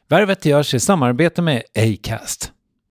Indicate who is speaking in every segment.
Speaker 1: Värvet görs i samarbete med Acast.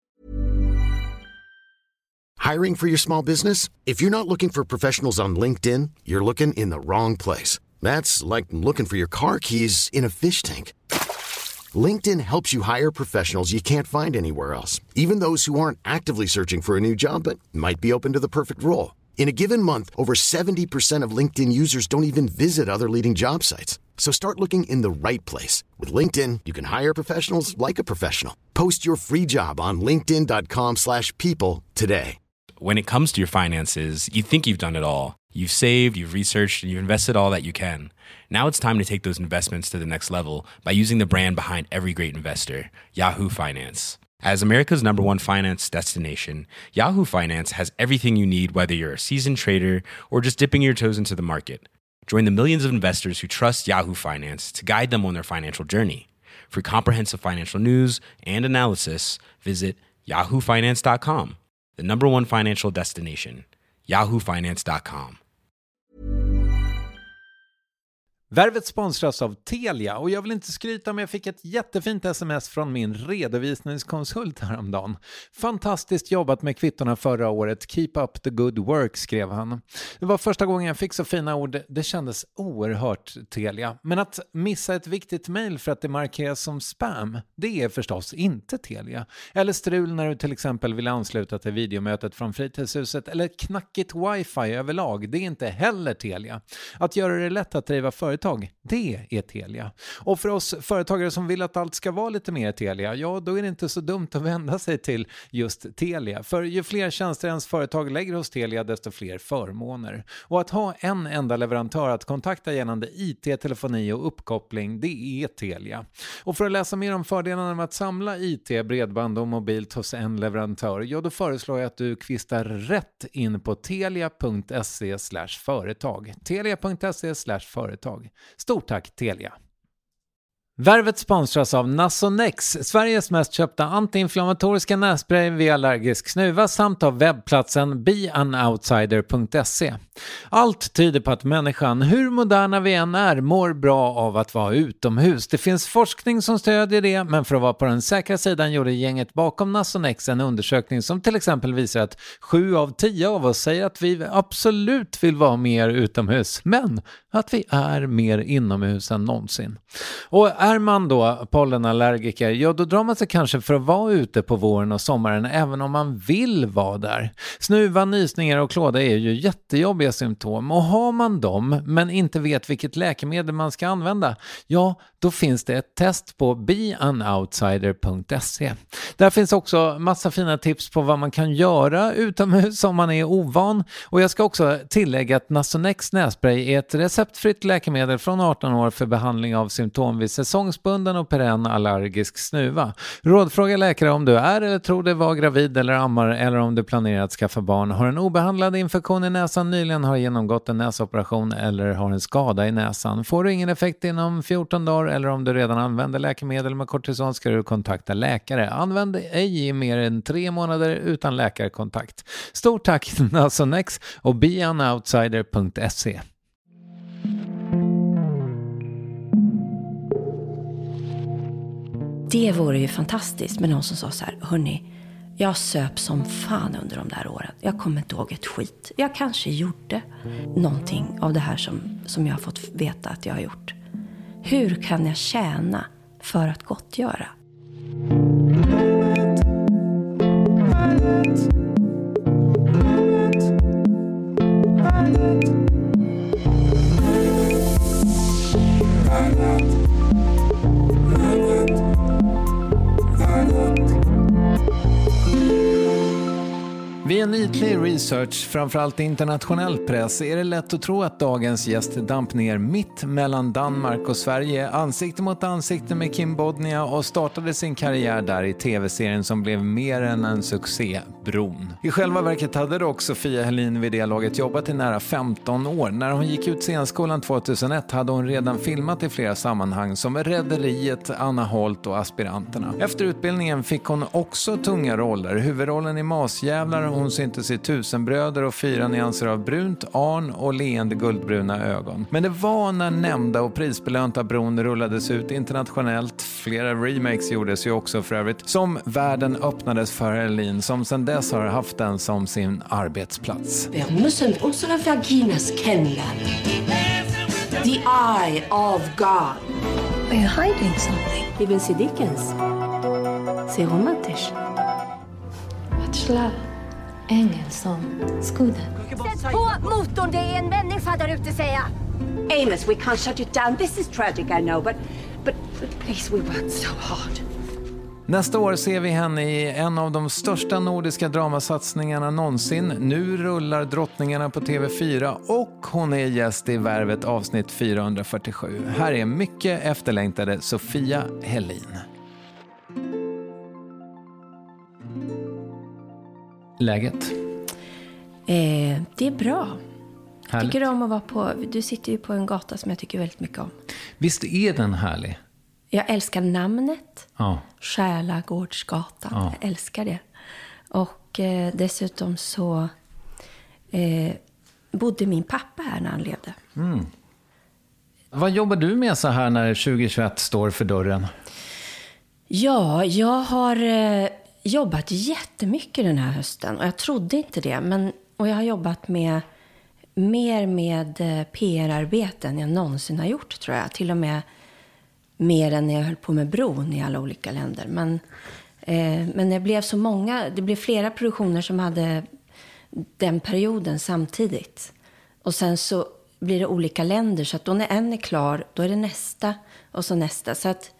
Speaker 2: Hiring for your small business? If you're not looking for professionals on LinkedIn, you're looking in the wrong place. That's like looking for your car keys in a fish tank. LinkedIn helps you hire professionals you can't find anywhere else, even those who aren't actively searching for a new job but might be open to the perfect role. In a given month, over 70% of LinkedIn users don't even visit other leading job sites. So start looking in the right place. With LinkedIn, you can hire professionals like a professional. Post your free job on linkedin.com/people today.
Speaker 3: When it comes to your finances, you think you've done it all. You've saved, you've researched, and you've invested all that you can. Now it's time to take those investments to the next level by using the brand behind every great investor, Yahoo Finance. As America's #1 finance destination, Yahoo Finance has everything you need, whether you're a seasoned trader or just dipping your toes into the market. Join the millions of investors who trust Yahoo Finance to guide them on their financial journey. For comprehensive financial news and analysis, visit yahoofinance.com, the #1 financial destination, yahoofinance.com.
Speaker 1: Värvet sponsras av Telia och jag vill inte skryta, men jag fick ett jättefint sms från min redovisningskonsult häromdagen. Fantastiskt jobbat med kvittorna förra året. Keep up the good work, skrev han. Det var första gången jag fick så fina ord. Det kändes oerhört Telia. Men att missa ett viktigt mejl för att det markeras som spam, det är förstås inte Telia. Eller strul när du till exempel vill ansluta till videomötet från fritidshuset, eller knackigt wifi överlag, det är inte heller Telia. Att göra det lätt att driva företag, det är Telia. Och för oss företagare som vill att allt ska vara lite mer Telia, ja, då är det inte så dumt att vända sig till just Telia. För ju fler tjänster ens företag lägger hos Telia, desto fler förmåner. Och att ha en enda leverantör att kontakta gällande IT, telefoni och uppkoppling, det är Telia. Och för att läsa mer om fördelarna med att samla IT, bredband och mobilt hos en leverantör, ja, då föreslår jag att du kvistar rätt in på telia.se/företag. telia.se/företag. Stort tack Telia. Värvet sponsras av Nasonex, Sveriges mest köpta antiinflammatoriska nässpray vid allergisk snuva, samt av webbplatsen beanoutsider.se. Allt tyder på att människan, hur moderna vi än är, mår bra av att vara utomhus. Det finns forskning som stödjer det, men för att vara på den säkra sidan gjorde gänget bakom Nasonex en undersökning som till exempel visar att 7 av 10 av oss säger att vi absolut vill vara mer utomhus, men att vi är mer inomhus än någonsin. Och är man då pollenallergiker, ja, då drar man sig kanske för att vara ute på våren och sommaren även om man vill vara där. Snuva, nysningar och klåda är ju jättejobbiga symptom, och har man dem men inte vet vilket läkemedel man ska använda, ja, då finns det ett test på beanoutsider.se. Där finns också massa fina tips på vad man kan göra utomhus om man är ovan, och jag ska också tillägga att Nasonex nässpray är ett receptfritt läkemedel från 18 år för behandling av symptom vid säsongsbunden och perenn allergisk snuva. Rådfråga läkare om du är eller tror dig vara gravid eller ammar, eller om du planerar att skaffa barn, har en obehandlad infektion i näsan, nyligen har genomgått en näsoperation eller har en skada i näsan. Får du ingen effekt inom 14 dagar eller om du redan använder läkemedel med kortison, ska du kontakta läkare. Använd ej i mer än 3 månader utan läkarkontakt. Stort tack Nasonex och beanoutsider.se.
Speaker 4: Det vore ju fantastiskt med någon som sa så här: hörni, jag söp som fan under de där åren. Jag kommer inte ihåg ett skit. Jag kanske gjorde någonting av det här som jag har fått veta att jag har gjort. Hur kan jag tjäna för att gottgöra?
Speaker 1: Vid en ytlig research, framförallt internationell press, är det lätt att tro att dagens gäst damp ner mitt mellan Danmark och Sverige, ansikte mot ansikte med Kim Bodnia, och startade sin karriär där i tv-serien som blev mer än en succé, Bron. I själva verket hade dock Sofia Helin vid det laget jobbat i nära 15 år. När hon gick ut scenskolan 2001 hade hon redan filmat i flera sammanhang som Rederiet, Anna Holt och Aspiranterna. Efter utbildningen fick hon också tunga roller. Huvudrollen i Masjävlar, hon syntes i tusenbröder och 4 nyanser av brunt, arn och leende guldbruna ögon. Men det var när nämnda och prisbelönta bron rullades ut internationellt, flera remakes gjordes ju också för övrigt, som världen öppnades för Helene, som sedan dess har haft den som sin arbetsplats.
Speaker 5: Wir müssen unsere Vaginas kennenlernen. The eye of God.
Speaker 6: Are you hiding something?
Speaker 5: Vi vill se Dickens. Se romantiskt.
Speaker 6: Bachelor. Ängel som skudden.
Speaker 7: Sätt på motorn, det är en människa där ute, säger jag.
Speaker 5: Amos, we can't shut it down. This is tragic, I know, but please, we worked so hard.
Speaker 1: Nästa år ser vi henne i en av de största nordiska dramasatsningarna någonsin. Nu rullar Drottningarna på TV4 och hon är gäst i Värvet avsnitt 447. Här är mycket efterlängtade Sofia Helin. Läget?
Speaker 4: Det är bra.
Speaker 1: Härligt.
Speaker 4: Tycker du om att vara på... Du sitter ju på en gata som jag tycker väldigt mycket om.
Speaker 1: Visst är den härlig?
Speaker 4: Jag älskar namnet.
Speaker 1: Ja.
Speaker 4: Själagårdsgatan.
Speaker 1: Ja.
Speaker 4: Jag älskar det. Och dessutom så bodde min pappa här när han levde.
Speaker 1: Mm. Vad jobbar du med så här när 2021 står för dörren?
Speaker 4: Ja, jag har jobbat jättemycket den här hösten. Och jag trodde inte det. Och jag har jobbat mer med PR-arbeten jag någonsin har gjort, tror jag. Till och med mer än när jag höll på med bron i alla olika länder. Men det blev så många, det blev flera produktioner som hade den perioden samtidigt. Och sen så blir det olika länder, så att då när en är klar, då är det nästa och så nästa. Så att,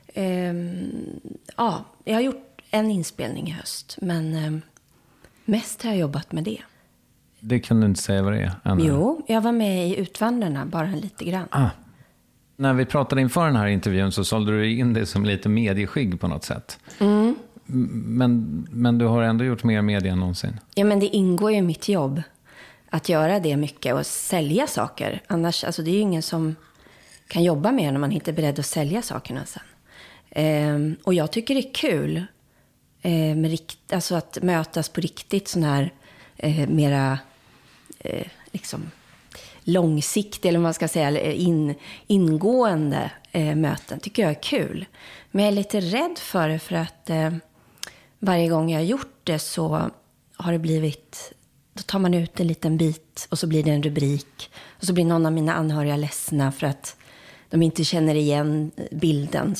Speaker 4: ja, jag har gjort en inspelning i höst, men mest har jag jobbat med det.
Speaker 1: Det kan du inte säga vad det är ännu.
Speaker 4: Jo, jag var med i Utvandrarna, bara lite grann.
Speaker 1: När vi pratade inför den här intervjun så sålde du in det som lite medieskygg på något sätt.
Speaker 4: Mm.
Speaker 1: Men du har ändå gjort mer media än någonsin.
Speaker 4: Ja, men det ingår ju i mitt jobb att göra det mycket och sälja saker. Annars, alltså det är ju ingen som kan jobba med när man inte är beredd att sälja sakerna sen. Och jag tycker det är kul alltså att mötas på riktigt sån här mera liksom långsiktig, eller vad man ska säga, ingående möten tycker jag är kul. Men jag är lite rädd för det, för att varje gång jag har gjort det så har det blivit, då tar man ut en liten bit och så blir det en rubrik och så blir någon av mina anhöriga ledsna för att de inte känner igen bilden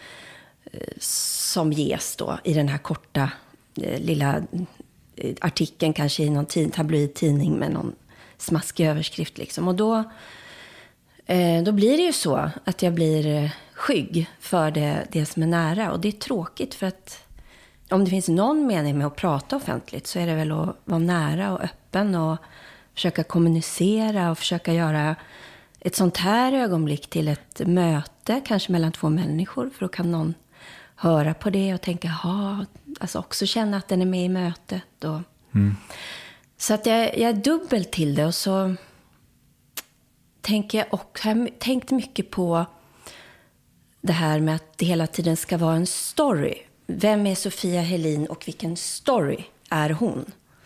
Speaker 4: som ges då i den här korta lilla artikeln, kanske i någon tabloidtidning med någon smaskig överskrift liksom. Och då blir det ju så att jag blir skygg för det som är nära. Och det är tråkigt, för att om det finns någon mening med att prata offentligt så är det väl att vara nära och öppen och försöka kommunicera och försöka göra ett sånt här ögonblick till ett möte, kanske mellan två människor, för då kan någon höra på det och tänka, alltså också känna att den är med i mötet. Och så att jag är dubbel till det. Och så tänker jag, och har tänkt mycket på det här med att det hela tiden ska vara en story. Vem är Sofia Helin och vilken story är hon?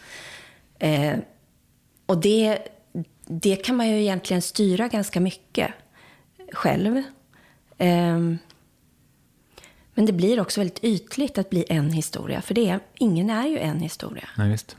Speaker 4: Och det kan man ju egentligen styra ganska mycket själv. Men det blir också väldigt ytligt att bli en historia. För ingen är ju en historia.
Speaker 1: Nej, visst.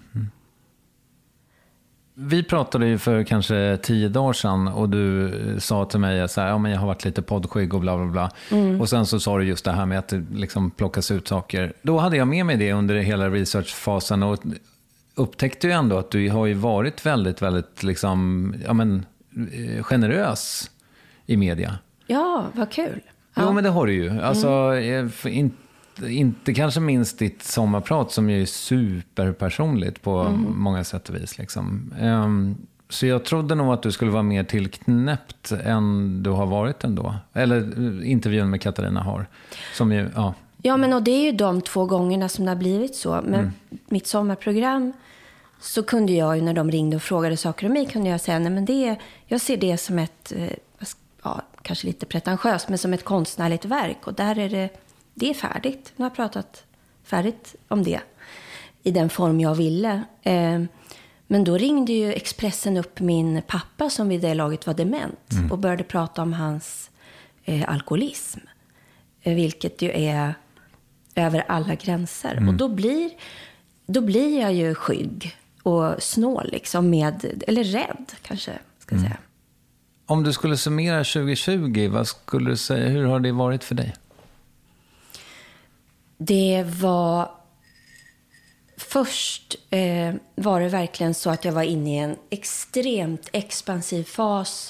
Speaker 1: Vi pratade ju för kanske 10 dagar sedan och du sa till mig så här, ja men jag har varit lite poddskygg och bla bla bla. Och sen så sa du just det här med att det liksom plockas ut saker. Då hade jag med mig det under hela researchfasen och upptäckte ju ändå att du har ju varit väldigt, väldigt liksom, ja men, generös i media.
Speaker 4: Ja, vad kul. Ja.
Speaker 1: Jo, men det har du ju. Alltså, inte kanske minst ditt sommarprat som ju är superpersonligt på många sätt och vis. Liksom. Så jag trodde nog att du skulle vara mer tillknäppt än du har varit ändå. Eller intervjun med Katarina har. Som ju, ja.
Speaker 4: Ja, men och det är ju de 2 gångerna som det har blivit så. Men mitt sommarprogram så kunde jag ju, när de ringde och frågade saker om mig, kunde jag säga, nej men jag ser det som ett, kanske lite pretentiöst, men som ett konstnärligt verk. Och där är det är färdigt. Nu har jag pratat färdigt om det i den form jag ville. Men då ringde ju Expressen upp min pappa som vid det laget var dement och började prata om hans alkoholism. Vilket ju är över alla gränser. Och då blir jag ju skygg och snål liksom eller rädd kanske ska jag säga.
Speaker 1: Om du skulle summera 2020, vad skulle du säga, hur har det varit för dig?
Speaker 4: Det var först var det verkligen så att jag var inne i en extremt expansiv fas,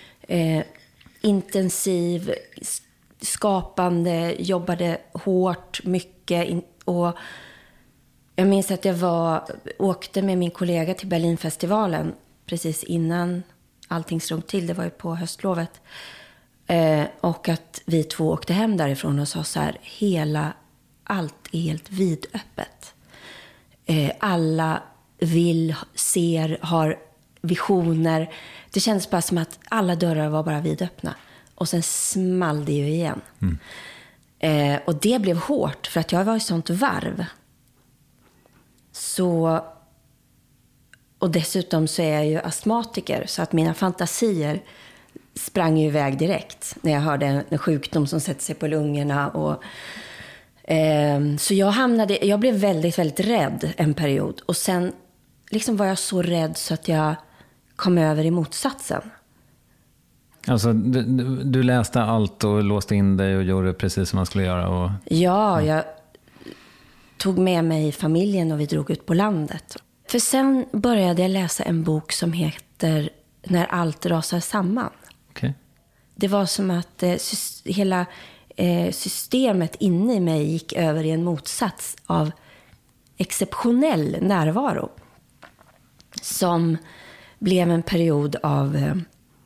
Speaker 4: intensiv, skapande, jobbade hårt, mycket och jag minns att jag åkte med min kollega till Berlinfestivalen precis innan allting slog till. Det var ju på höstlovet. Och att vi två åkte hem därifrån och sa så här, allt är helt vidöppet. Alla ser, har visioner. Det kändes bara som att alla dörrar var bara vidöppna. Och sen small det ju igen. Och det blev hårt för att jag var i sånt varv. Och dessutom så är jag ju astmatiker, så att mina fantasier sprang ju iväg direkt när jag hörde en sjukdom som sätter sig på lungorna. Så jag blev väldigt, väldigt rädd en period. Och sen liksom var jag så rädd så att jag kom över i motsatsen.
Speaker 1: Alltså du läste allt och låste in dig och gjorde precis som man skulle göra?
Speaker 4: Ja, jag tog med mig familjen och vi drog ut på landet. För sen började jag läsa en bok som heter När allt rasar samman.
Speaker 1: Okay.
Speaker 4: Det var som att hela systemet inne i mig gick över i en motsats av exceptionell närvaro. Som blev en period av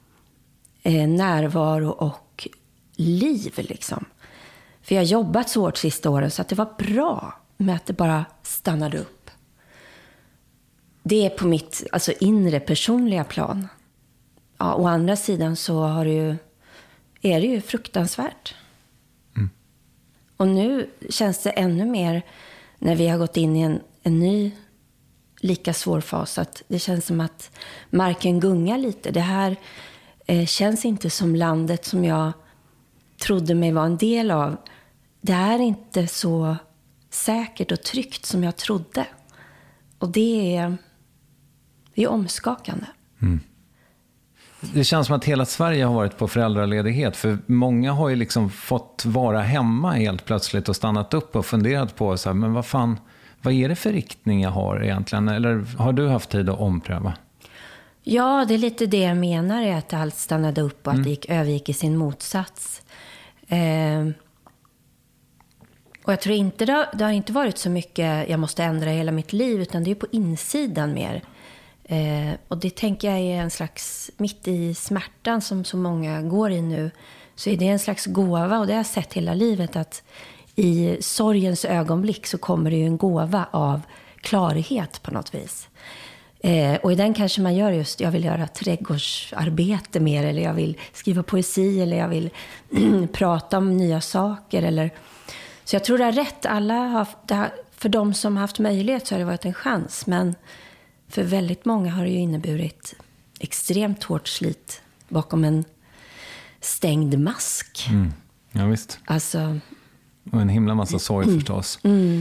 Speaker 4: närvaro och liv liksom. För jag har jobbat så hårt sista åren så att det var bra med att det bara stannade upp. Det är på mitt inre personliga plan. Ja, å andra sidan så är det ju fruktansvärt. Och nu känns det ännu mer när vi har gått in i en ny lika svår fas. Att det känns som att marken gungar lite. Det här känns inte som landet som jag trodde mig vara en del av. Det är inte så säkert och tryggt som jag trodde. Och det är omskakande.
Speaker 1: Det känns som att hela Sverige har varit på föräldraledighet. För många har ju liksom fått vara hemma helt plötsligt och stannat upp och funderat på så här, men vad är det för riktning jag har egentligen? Eller har du haft tid att ompröva?
Speaker 4: Ja, det är lite det jag menar, är att allt stannade upp och att det övergick i sin motsats. Och jag tror inte det har inte varit så mycket jag måste ändra hela mitt liv, utan det är på insidan mer. Och det tänker jag är en slags, mitt i smärtan som så många går i nu, så är det en slags gåva, och det har jag sett hela livet, att i sorgens ögonblick så kommer det ju en gåva av klarhet på något vis. Och i den kanske man gör just, jag vill göra trädgårdsarbete mer, eller jag vill skriva poesi, eller jag vill prata om nya saker, eller så jag tror det är rätt. För de som har haft möjlighet så har det varit en chans, men för väldigt många har det ju inneburit extremt hårt slit bakom en stängd mask.
Speaker 1: Ja, visst.
Speaker 4: Alltså,
Speaker 1: och en himla massa sorg förstås.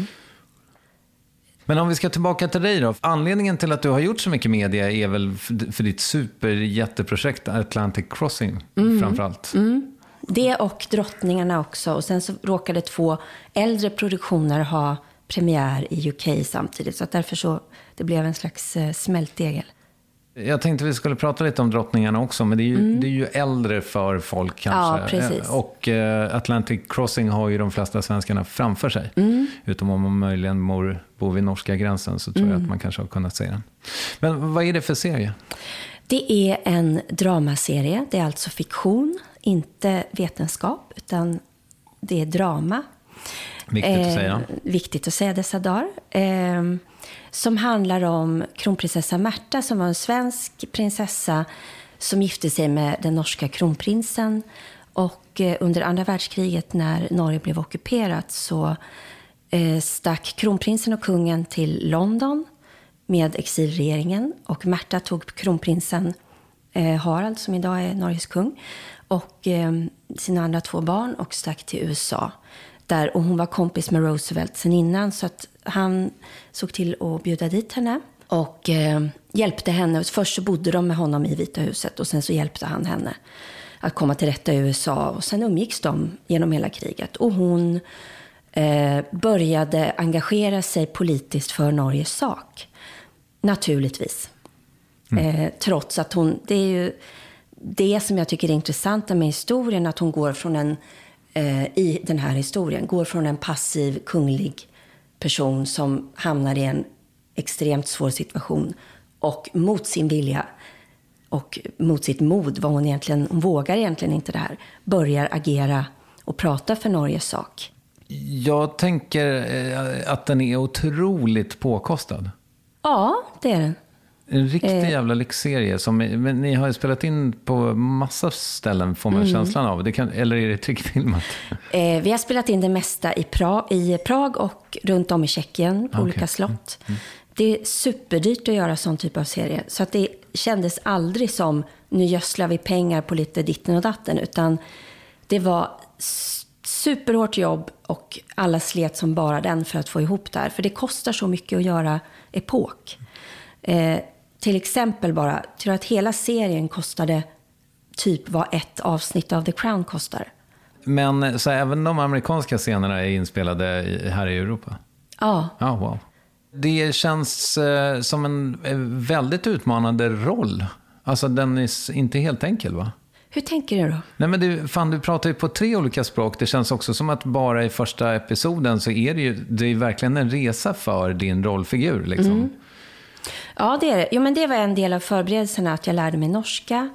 Speaker 1: Men om vi ska tillbaka till dig då. Anledningen till att du har gjort så mycket media är väl för ditt superjätteprojekt Atlantic Crossing framförallt.
Speaker 4: Det och Drottningarna också. Och sen så råkade 2 äldre produktioner ha premiär i UK samtidigt. Så att därför så det blev en slags smältdegel.
Speaker 1: Jag tänkte vi skulle prata lite om Drottningarna också, men det är ju äldre för folk kanske.
Speaker 4: Ja, precis.
Speaker 1: Och Atlantic Crossing har ju de flesta svenskarna framför sig. Utom om man möjligen bor vid norska gränsen, så tror jag att man kanske har kunnat se den. Men vad är det för serie?
Speaker 4: Det är en dramaserie. Det är alltså fiktion, inte vetenskap, utan det är drama.
Speaker 1: Viktigt att säga.
Speaker 4: Viktigt att säga dessa dagar. Som handlar om kronprinsessa Märta, som var en svensk prinsessa som gifte sig med den norska kronprinsen. Och under andra världskriget, när Norge blev ockuperat, så stack kronprinsen och kungen till London med exilregeringen. Och Märta tog kronprinsen Harald, som idag är Norges kung, och sina andra 2 barn och stack till USA. Och hon var kompis med Roosevelt sen innan, så att han såg till att bjuda dit henne och hjälpte henne. Först så bodde de med honom i Vita huset och sen så hjälpte han henne att komma till rätta i USA. Och sen umgicks de genom hela kriget. Och hon började engagera sig politiskt för Norges sak. Naturligtvis. Trots att hon... Det är ju det som jag tycker är intressant med historien, att hon går från i den här historien, går från en passiv kunglig person som hamnar i en extremt svår situation och mot sin vilja och mot sitt mod, hon vågar egentligen inte det här, börjar agera och prata för Norges sak.
Speaker 1: Jag tänker att den är otroligt påkostad.
Speaker 4: Ja, det är den.
Speaker 1: En riktig jävla lyxserie. Men ni har ju spelat in på massa ställen, får man känslan av. Eller är det tryckfilmat?
Speaker 4: Vi har spelat in det mesta i Prag och runt om i Tjeckien på olika slott. Det är superdyrt att göra sån typ av serie. Så att det kändes aldrig som nu gödslar vi pengar på lite ditten och datten. Utan det var superhårt jobb och alla slet som bara den för att få ihop det här. För det kostar så mycket att göra epok. Till exempel bara, tror jag att hela serien kostade typ vad ett avsnitt av The Crown kostar.
Speaker 1: Men så även de amerikanska scenerna är inspelade här i Europa?
Speaker 4: Ja.
Speaker 1: Ja, wow. Det känns som en väldigt utmanande roll. Alltså den är inte helt enkel, va?
Speaker 4: Hur tänker du då?
Speaker 1: Nej, men du pratar ju på 3 olika språk. Det känns också som att bara i första episoden så är det är verkligen en resa för din rollfigur liksom.
Speaker 4: Ja, det är det. Jo, men det var en del av förberedelserna, att jag lärde mig norska.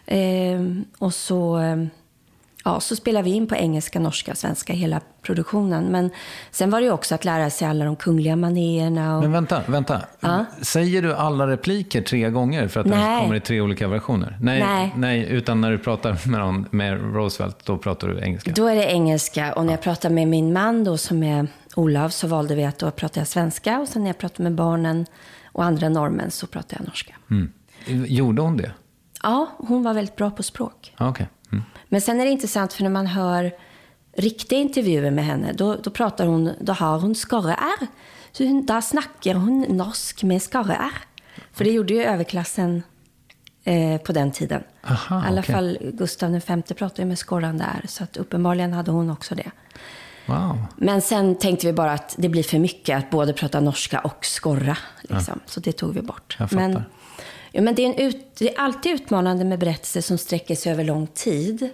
Speaker 4: Och så spelade vi in på engelska, norska, svenska, hela produktionen. Men sen var det ju också att lära sig alla de kungliga manéerna.
Speaker 1: Men vänta. Ja? Säger du alla repliker 3 gånger för att den kommer i 3 olika versioner? Nej, utan när du pratar med Roosevelt, då pratar du engelska? Då
Speaker 4: är det engelska. Och när jag pratar med min man då, som är Olav, så valde vi att då prata svenska. Och sen när jag pratar med barnen och andra norrmän så pratar jag norska.
Speaker 1: Gjorde hon det?
Speaker 4: Ja, hon var väldigt bra på språk.
Speaker 1: Okay.
Speaker 4: Men sen är det intressant, för när man hör riktiga intervjuer med henne, då pratar hon, då har hon skarre-r. Så där snackar hon norsk med skarre-r. För det gjorde ju överklassen på den tiden.
Speaker 1: Aha,
Speaker 4: i alla fall Gustav V pratade ju med skorrande r, så att uppenbarligen hade hon också det.
Speaker 1: Wow.
Speaker 4: Men sen tänkte vi bara att det blir för mycket att både prata norska och skorra. Liksom. Så det tog vi bort. Men det är alltid utmanande med berättelser som sträcker sig över lång tid.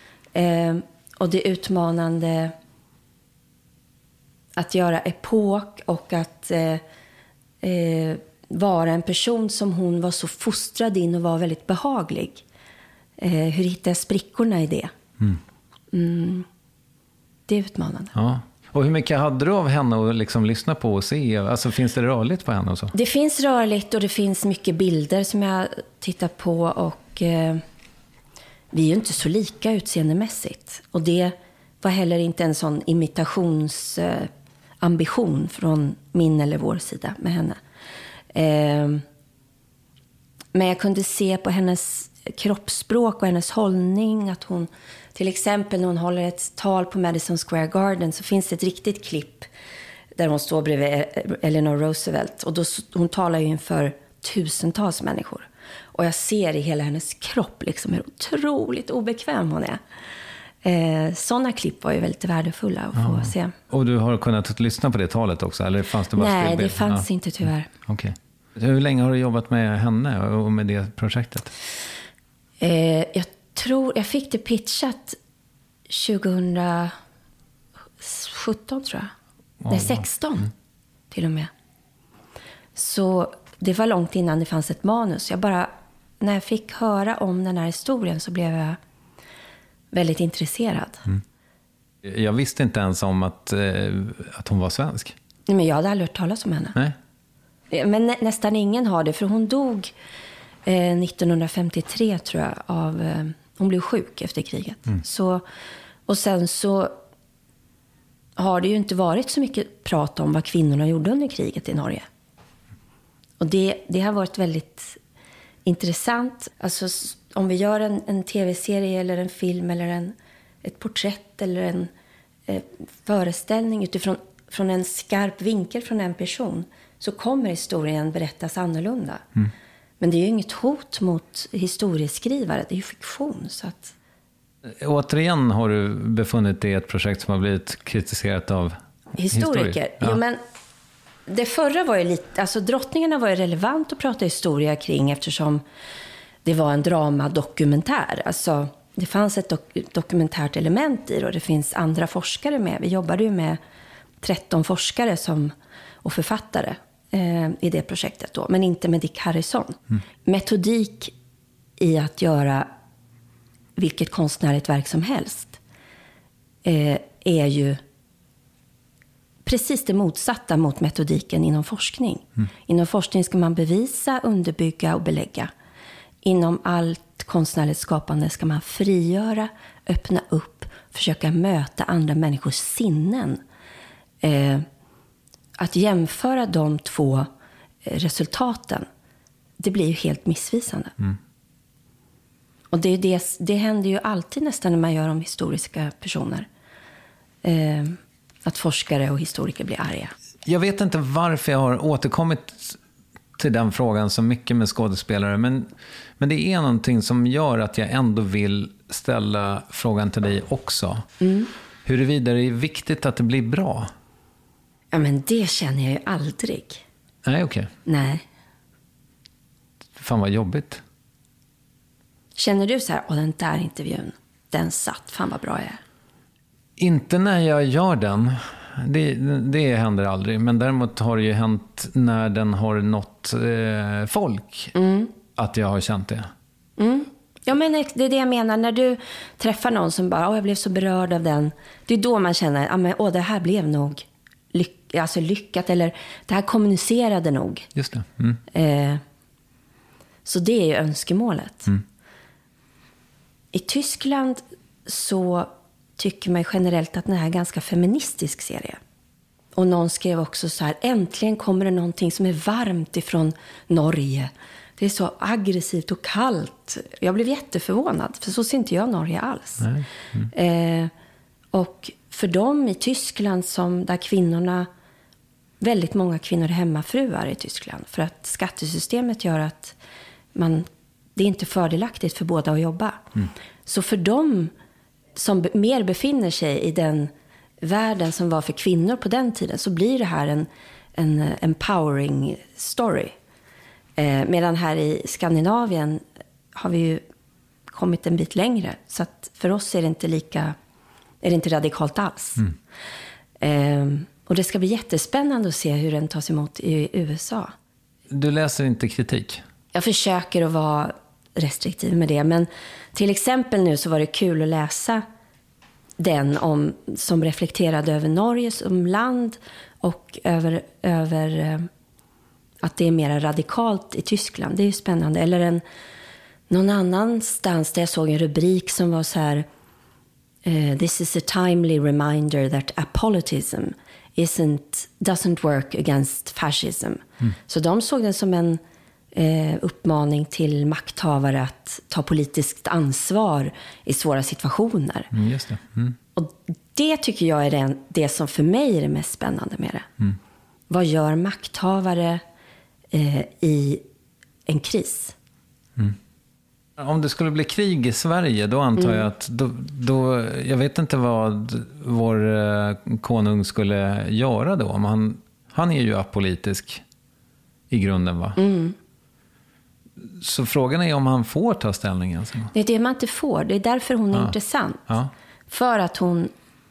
Speaker 4: Och det är utmanande att göra epok och att vara en person som hon var så fostrad in och var väldigt behaglig. Hur hittar jag sprickorna i det? Det är utmanande.
Speaker 1: Ja. Och hur mycket hade du av henne att liksom lyssna på och se? Alltså, finns det rörligt på henne och så?
Speaker 4: Det finns rörligt och det finns mycket bilder som jag tittar på. Och vi är ju inte så lika utseendemässigt. Och det var heller inte en sån imitationsambition från min eller vår sida med henne. Men jag kunde se på hennes kroppsspråk och hennes hållning att hon, till exempel när hon håller ett tal på Madison Square Garden, så finns det ett riktigt klipp där hon står bredvid Eleanor Roosevelt, och då, hon talar ju inför tusentals människor, och jag ser i hela hennes kropp liksom hur otroligt obekväm hon är. Sådana klipp var ju väldigt värdefulla att få se. Och
Speaker 1: du har kunnat lyssna på det talet också, eller fanns det bara
Speaker 4: Nej,
Speaker 1: stillbild?
Speaker 4: Det fanns inte tyvärr.
Speaker 1: Okej. Hur länge har du jobbat med henne och med det projektet?
Speaker 4: Jag fick det pitchat 2017 tror jag. Nej, 16 till och med. Så det var långt innan det fanns ett manus. När jag fick höra om den här historien så blev jag väldigt intresserad.
Speaker 1: Jag visste inte ens om att hon var svensk.
Speaker 4: Nej, men jag hade aldrig hört talas om henne.
Speaker 1: Nej.
Speaker 4: Men nästan ingen har det, för hon dog 1953 tror jag hon blev sjuk efter kriget. Och sen så har det ju inte varit så mycket prat om vad kvinnorna gjorde under kriget i Norge. Och det har varit väldigt intressant. Alltså om vi gör en tv-serie eller en film eller ett porträtt eller en föreställning utifrån en skarp vinkel från en person, så kommer historien berättas annorlunda. Men det är ju inget hot mot historieskrivare, det är ju fiktion. Så att...
Speaker 1: Återigen har du befunnit dig i ett projekt som har blivit kritiserat av
Speaker 4: historiker.
Speaker 1: Ja.
Speaker 4: Jo, men det förra var ju lite, alltså drottningarna var ju relevant att prata historia kring, eftersom det var en dramadokumentär. Alltså det fanns ett dokumentärt element i det, och det finns andra forskare med. Vi jobbade ju med 13 forskare och författare i det projektet då, men inte med Dick Harrison. Metodik i att göra vilket konstnärligt verk som helst är ju precis det motsatta mot metodiken inom forskning. Inom forskning ska man bevisa, underbygga och belägga. Inom allt konstnärligt skapande ska man frigöra, öppna upp, försöka möta andra människors sinnen. Att jämföra de två resultaten, det blir ju helt missvisande. Och det händer ju alltid nästan när man gör om historiska personer. Att forskare och historiker blir arga.
Speaker 1: Jag vet inte varför jag har återkommit till den frågan så mycket med skådespelare. Men det är någonting som gör att jag ändå vill ställa frågan till dig också. Huruvida det är viktigt att det blir bra.
Speaker 4: Ja, men det känner jag ju aldrig.
Speaker 1: Nej, okej.
Speaker 4: Nej.
Speaker 1: Fan vad jobbigt.
Speaker 4: Känner du så här, den där intervjun, den satt, fan vad bra jag är?
Speaker 1: Inte när jag gör den. Det händer aldrig. Men däremot har det ju hänt när den har nått folk. Att jag har känt det.
Speaker 4: Ja, men det är det jag menar. När du träffar någon som bara, jag blev så berörd av den. Det är då man känner, det här blev nog lyckat. Eller det här kommunicerade nog.
Speaker 1: Just det.
Speaker 4: Så det är ju önskemålet. I Tyskland så tycker man generellt att det här är en ganska feministisk serie. Och någon skrev också så här, äntligen kommer det någonting som är varmt ifrån Norge. Det är så aggressivt och kallt. Jag blev jätteförvånad, för så ser inte jag Norge alls. Och för dem i Tyskland, där kvinnorna, väldigt många kvinnor är hemmafruar i Tyskland. För att skattesystemet gör att det är inte fördelaktigt för båda att jobba. Så för dem som mer befinner sig i den världen som var för kvinnor på den tiden, så blir det här en empowering story. Medan här i Skandinavien har vi ju kommit en bit längre. Så att för oss är det inte radikalt alls. Och det ska bli jättespännande att se hur den tas emot i USA.
Speaker 1: Du läser inte kritik? Jag
Speaker 4: försöker att vara restriktiv med det. Men till exempel nu så var det kul att läsa den som reflekterade över Norge som land och över att det är mer radikalt i Tyskland. Det är ju spännande. Eller någon annanstans där jag såg en rubrik som var så här: This is a timely reminder that apolitism doesn't work against fascism. Så de såg det som en uppmaning till makthavare att ta politiskt ansvar i svåra situationer.
Speaker 1: Just det.
Speaker 4: Och det tycker jag är det som för mig är det mest spännande med det. Vad gör makthavare i en kris?
Speaker 1: Om det skulle bli krig i Sverige, då antar jag att då, jag vet inte vad vår konung skulle göra då. Men han är ju apolitisk i grunden, va? Så frågan är om han får ta ställning. Alltså.
Speaker 4: Det är det man inte får. Det är därför hon är intressant. För att hon,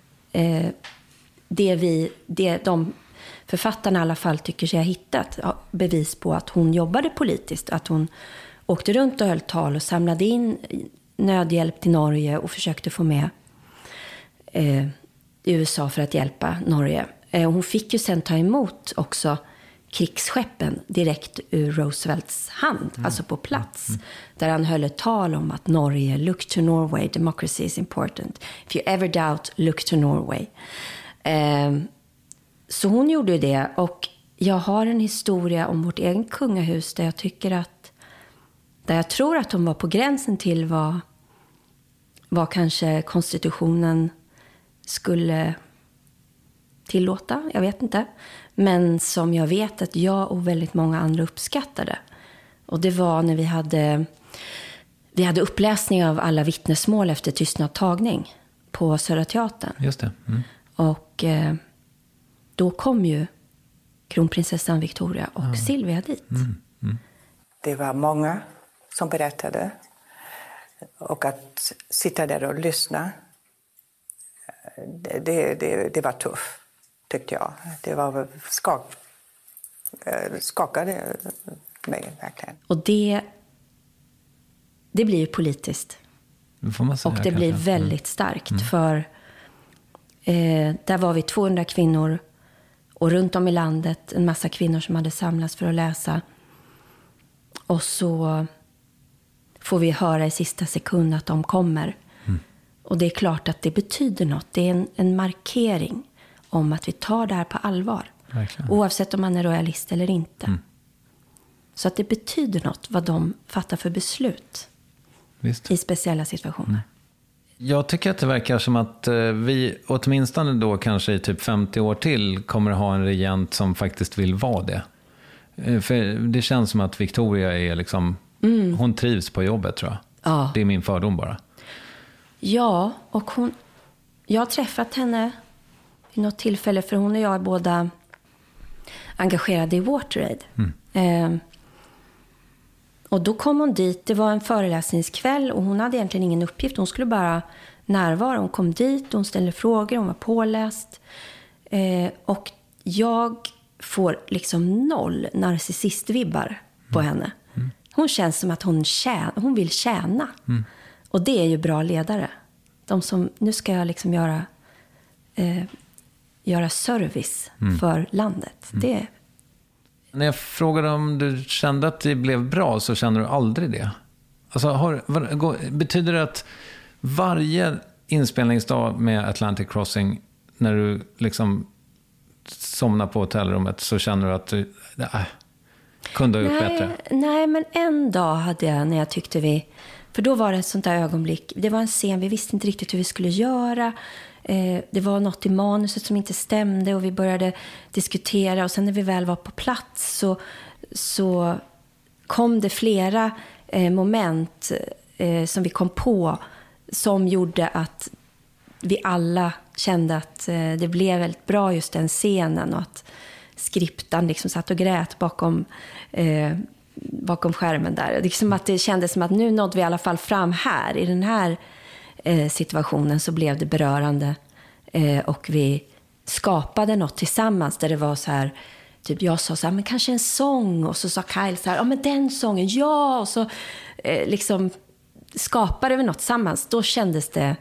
Speaker 4: de författarna i alla fall tycker sig ha hittat bevis på att hon jobbade politiskt. Att hon åkte runt och höll tal och samlade in nödhjälp till Norge och försökte få med USA för att hjälpa Norge. Hon fick ju sen ta emot också krigsskeppen direkt ur Roosevelts hand, alltså på plats. Där han höll ett tal om att Norge, look to Norway, democracy is important. If you ever doubt, look to Norway. Så hon gjorde ju det. Och jag har en historia om vårt egen kungahus där jag tror att de var på gränsen till vad kanske konstitutionen skulle tillåta. Jag vet inte. Men som jag vet att jag och väldigt många andra uppskattade. Och det var när vi hade uppläsning av alla vittnesmål efter tystnadtagning på Södra Teatern.
Speaker 1: Just det. Mm.
Speaker 4: Och då kom ju kronprinsessan Victoria och Silvia dit.
Speaker 8: Det var många som berättade. Och att sitta där och lyssna, det var tufft, tyckte jag. Det var skakade mig verkligen.
Speaker 4: Och det blir ju politiskt.
Speaker 1: Det får man säga,
Speaker 4: och det blir väldigt starkt. För där var vi 200 kvinnor. Och runt om i landet en massa kvinnor som hade samlats för att läsa. Och så får vi höra i sista sekund att de kommer. Och det är klart att det betyder något. Det är en markering om att vi tar det här på allvar.
Speaker 1: Verkligen.
Speaker 4: Oavsett om man är royalist eller inte. Så att det betyder något vad de fattar för beslut.
Speaker 1: Visst.
Speaker 4: I speciella situationer.
Speaker 1: Jag tycker att det verkar som att vi åtminstone då kanske i typ 50 år till kommer att ha en regent som faktiskt vill vara det. För det känns som att Victoria är liksom, hon trivs på jobbet, tror jag.
Speaker 4: Ja.
Speaker 1: Det är min fördom bara.
Speaker 4: Ja, och jag har träffat henne vid något tillfälle, för hon och jag är båda engagerade i WaterAid. Och då kom hon dit, det var en föreläsningskväll och hon hade egentligen ingen uppgift. Hon skulle bara närvara. Hon kom dit, hon ställde frågor, hon var påläst. Och jag får liksom 0 narcissistvibbar på henne. Hon känns som att hon vill tjäna. Och det är ju bra ledare. De som, nu ska jag liksom göra service för landet. Det.
Speaker 1: När jag frågade om du kände att det blev bra, så känner du aldrig det. Alltså, betyder det att varje inspelningsdag med Atlantic Crossing, när du liksom somnar på hotellrummet, så känner du att du kunde ha gjort bättre?
Speaker 4: Nej, men en dag hade jag när jag tyckte för då var det ett sånt där ögonblick. Det var en scen, vi visste inte riktigt hur vi skulle göra. Det var något i manuset som inte stämde och vi började diskutera. Och sen när vi väl var på plats så kom det flera moment som vi kom på som gjorde att vi alla kände att det blev väldigt bra just den scenen, och att skriptan liksom satt och grät bakom skärmen där. Liksom att det kändes som att nu nådde vi i alla fall fram här. I den här situationen så blev det berörande och vi skapade något tillsammans där det var så här, typ jag sa så här, men kanske en sång, och så sa Kyle så här, ja men den sången, ja, och så liksom skapade vi något tillsammans. Då kändes det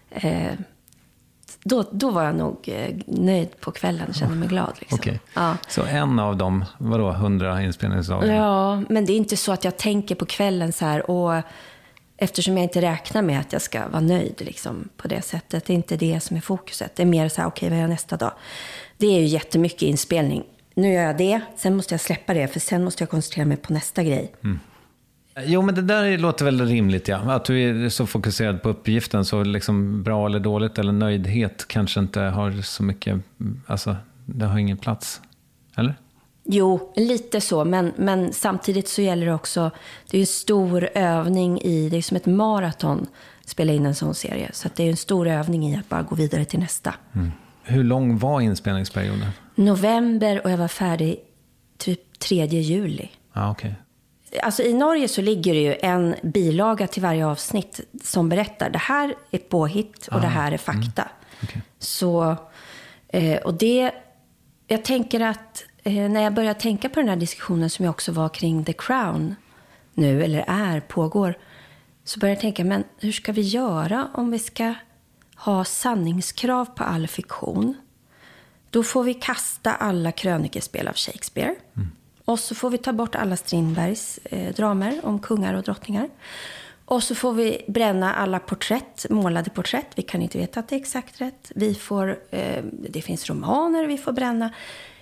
Speaker 4: då var jag nog nöjd på kvällen, kände mig glad liksom.
Speaker 1: Okay.
Speaker 4: Ja.
Speaker 1: Så en av dem, 100 inspelningsdagar?
Speaker 4: Ja, men det är inte så att jag tänker på kvällen så här, och eftersom jag inte räknar med att jag ska vara nöjd liksom, på det sättet. Det är inte det som är fokuset. Det är mer så här, okej, vad gör jag nästa dag? Det är ju jättemycket inspelning. Nu gör jag det, sen måste jag släppa det, för sen måste jag koncentrera mig på nästa grej.
Speaker 1: Jo, men det där låter väl rimligt, ja. Att du är så fokuserad på uppgiften, så liksom bra eller dåligt eller nöjdhet kanske inte har så mycket, alltså det har ingen plats, eller?
Speaker 4: Jo, lite så, men samtidigt så gäller det också, det är en stor övning det är som ett maraton spela in en sån serie, så att det är en stor övning i att bara gå vidare till nästa.
Speaker 1: Hur lång var inspelningsperioden?
Speaker 4: November, och jag var färdig typ 3 juli.
Speaker 1: Ja, okej.
Speaker 4: Alltså i Norge så ligger det ju en bilaga till varje avsnitt som berättar, det här är påhitt och det här är fakta.
Speaker 1: Okay.
Speaker 4: Så, och det, jag tänker att när jag börjar tänka på den här diskussionen som jag också var kring The Crown nu, eller pågår, så börjar jag tänka, men hur ska vi göra om vi ska ha sanningskrav på all fiktion? Då får vi kasta alla krönikespel av Shakespeare. Och så får vi ta bort alla Strindbergs dramer om kungar och drottningar. Och så får vi bränna alla målade porträtt. Vi kan inte veta att det är exakt rätt. Det finns romaner vi får bränna.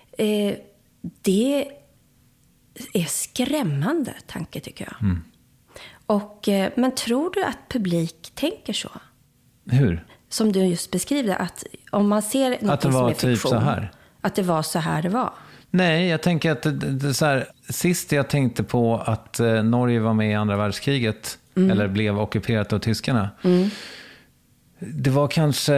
Speaker 4: Det är skrämmande tanke, tycker jag. Men tror du att publik tänker så?
Speaker 1: Hur?
Speaker 4: Som du just beskrev, att om man ser något
Speaker 1: att det var
Speaker 4: som är fiktion,
Speaker 1: typ så här.
Speaker 4: Att det var så här det var.
Speaker 1: Nej, jag tänker att det så här, sist jag tänkte på att Norge var med i andra världskriget eller blev ockuperat av tyskarna. Det var kanske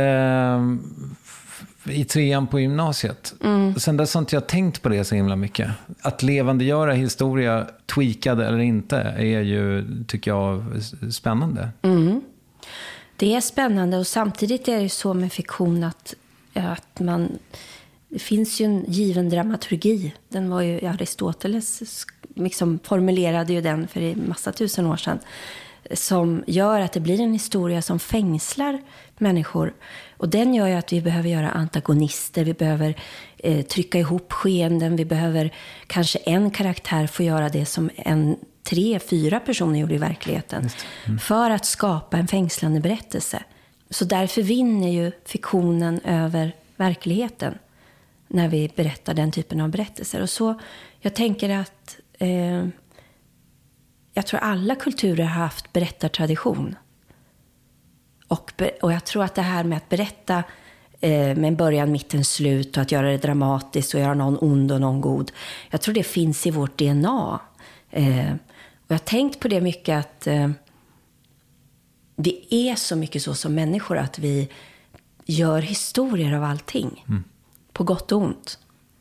Speaker 1: i 3:an på gymnasiet. Sen dess har inte jag tänkt på det så himla mycket. Att levandegöra historia, tweakad eller inte, är ju, tycker jag, spännande.
Speaker 4: Det är spännande, och samtidigt är det så med fiktion att det finns ju en given dramaturgi. Den var ju Aristoteles liksom formulerade ju den för en massa tusen år sedan, som gör att det blir en historia som fängslar människor. Och den gör ju att vi behöver göra antagonister, vi behöver trycka ihop skeenden, vi behöver kanske en karaktär få göra det som 3-4 personer gjorde i verkligheten. För att skapa en fängslande berättelse. Så därför vinner ju fiktionen över verkligheten när vi berättar den typen av berättelser. Och så, jag tänker att jag tror alla kulturer har haft berättartradition. Och jag tror att det här med att berätta med en början, mitten, slut, och att göra det dramatiskt och göra någon ond och någon god, jag tror det finns i vårt DNA. Och jag har tänkt på det mycket, att vi är så mycket så som människor att vi gör historier av allting. På gott och ont.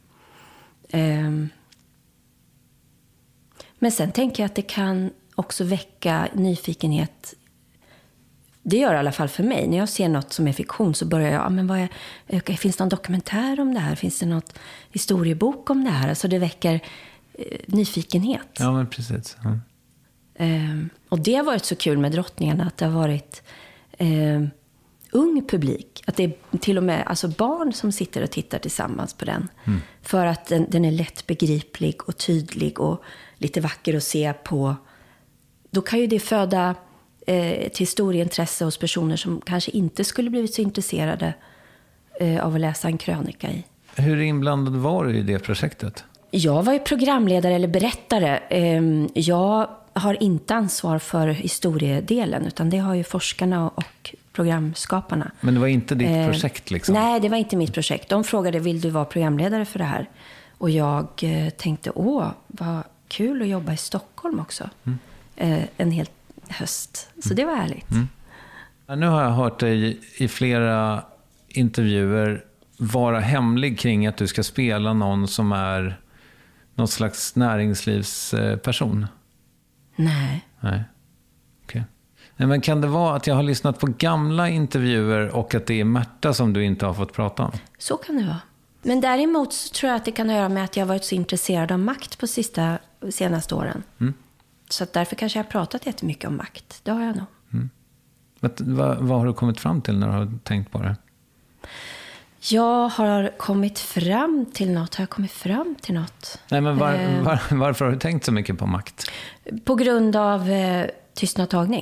Speaker 4: Men sen tänker jag att det kan också väcka nyfikenhet. Det gör i alla fall för mig. När jag ser något som är fiktion så börjar jag, finns det någon dokumentär om det här? Finns det något historiebok om det här? Alltså det väcker nyfikenhet.
Speaker 1: Ja, men precis.
Speaker 4: Och det har varit så kul med Drottningarna, att det har varit ung publik. Att det är till och med alltså barn som sitter och tittar tillsammans på den. För att den är lätt begriplig och tydlig och lite vacker att se på. Då kan ju det föda ett historieintresse hos personer som kanske inte skulle blivit så intresserade av att läsa en krönika i.
Speaker 1: Hur inblandad var du i det projektet?
Speaker 4: Jag var ju programledare eller berättare. Jag har inte ansvar för historiedelen, utan det har ju forskarna och programskaparna.
Speaker 1: Men det var inte ditt projekt liksom?
Speaker 4: Nej, det var inte mitt projekt. De frågade, vill du vara programledare för det här? Och jag tänkte, vad kul att jobba i Stockholm också. En hel höst. Så det var härligt.
Speaker 1: Nu har jag hört dig i flera intervjuer vara hemlig kring att du ska spela någon som är någon slags näringslivsperson.
Speaker 4: Nej.
Speaker 1: Okej. Nej, men kan det vara att jag har lyssnat på gamla intervjuer och att det är Märta som du inte har fått prata om?
Speaker 4: Så kan det vara. Men däremot så tror jag att det kan göra med att jag har varit så intresserad av makt på senaste åren. Så att därför kanske jag har pratat jättemycket om makt. Det har jag nog.
Speaker 1: Vad har du kommit fram till när du har tänkt på det?
Speaker 4: Jag har kommit fram till något. Har jag kommit fram till något?
Speaker 1: Nej, men varför har du tänkt så mycket på makt?
Speaker 4: På grund av tystnadtagning.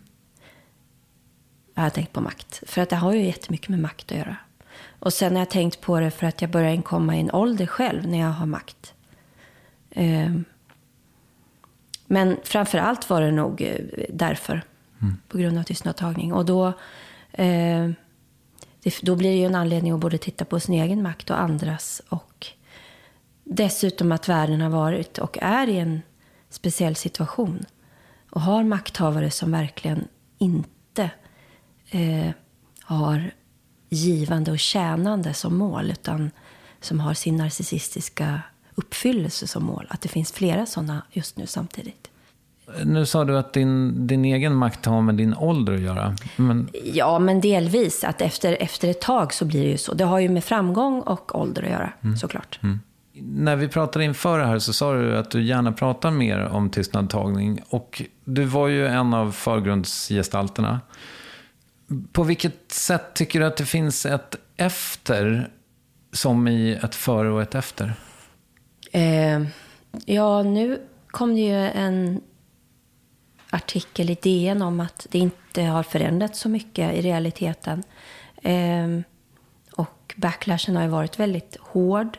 Speaker 4: Jag har tänkt på makt. För att det har ju jättemycket med makt att göra. Och sen har jag tänkt på det för att jag börjar komma i en ålder själv när jag har makt. Men framförallt var det nog därför. På grund av tystnadtagning. Och då blir det ju en anledning att både titta på sin egen makt och andras. Och dessutom att världen har varit och är i en speciell situation. Och har makthavare som verkligen inte har givande och tjänande som mål. Utan som har sin narcissistiska uppfyllelse som mål. Att det finns flera sådana just nu samtidigt.
Speaker 1: Nu sa du att din egen makt har med din ålder att göra.
Speaker 4: Ja, men delvis. Att efter ett tag så blir det ju så. Det har ju med framgång och ålder att göra, såklart.
Speaker 1: När vi pratade inför det här så sa du att du gärna pratar mer om tystnadtagning. Och du var ju en av förgrundsgestalterna. På vilket sätt tycker du att det finns ett efter som i ett före och ett efter?
Speaker 4: Ja, nu kom det ju artikel i DN om att det inte har förändrats så mycket i realiteten. Och backlashen har ju varit väldigt hård.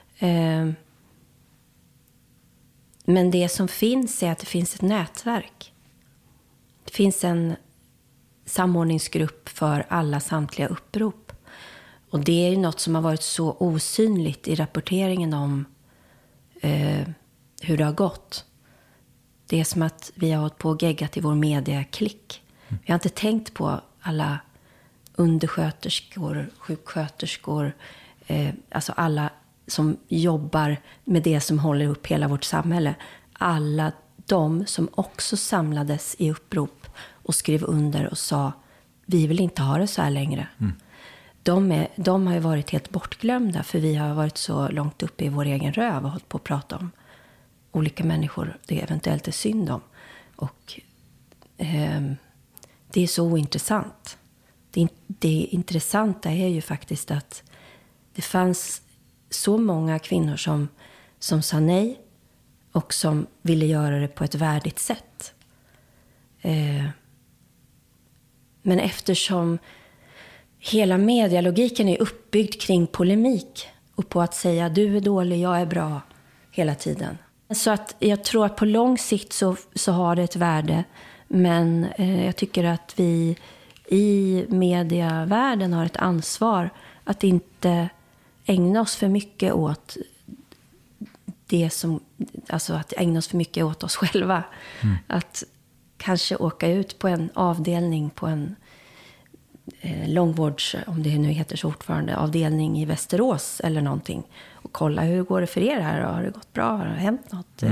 Speaker 4: Men det som finns är att det finns ett nätverk. Det finns en samordningsgrupp för alla samtliga upprop. Och det är ju något som har varit så osynligt i rapporteringen om hur det har gått. Det är som att vi har hållit på och geggat i vår mediaklick. Vi har inte tänkt på alla undersköterskor, sjuksköterskor, alltså alla som jobbar med det som håller upp hela vårt samhälle. Alla de som också samlades i upprop och skrev under och sa vi vill inte ha det så här längre. De har ju varit helt bortglömda för vi har varit så långt uppe i vår egen röv och hållit på att prata om olika människor det eventuellt är synd om. Och det är så ointressant. Det intressanta är ju faktiskt att det fanns så många kvinnor som sa nej och som ville göra det på ett värdigt sätt. Men eftersom hela medialogiken är uppbyggd kring polemik och på att säga du är dålig, jag är bra hela tiden. Så att jag tror att på lång sikt så har det ett värde. Men jag tycker att vi i medievärlden har ett ansvar att inte ägna oss för mycket åt det som, alltså att ägna oss för mycket åt oss själva. Att kanske åka ut på en avdelning på en långvårds, om det nu heter så fortfarande, avdelning i Västerås eller någonting. Och kolla hur går det för er här? Har det gått bra? Har det hänt något?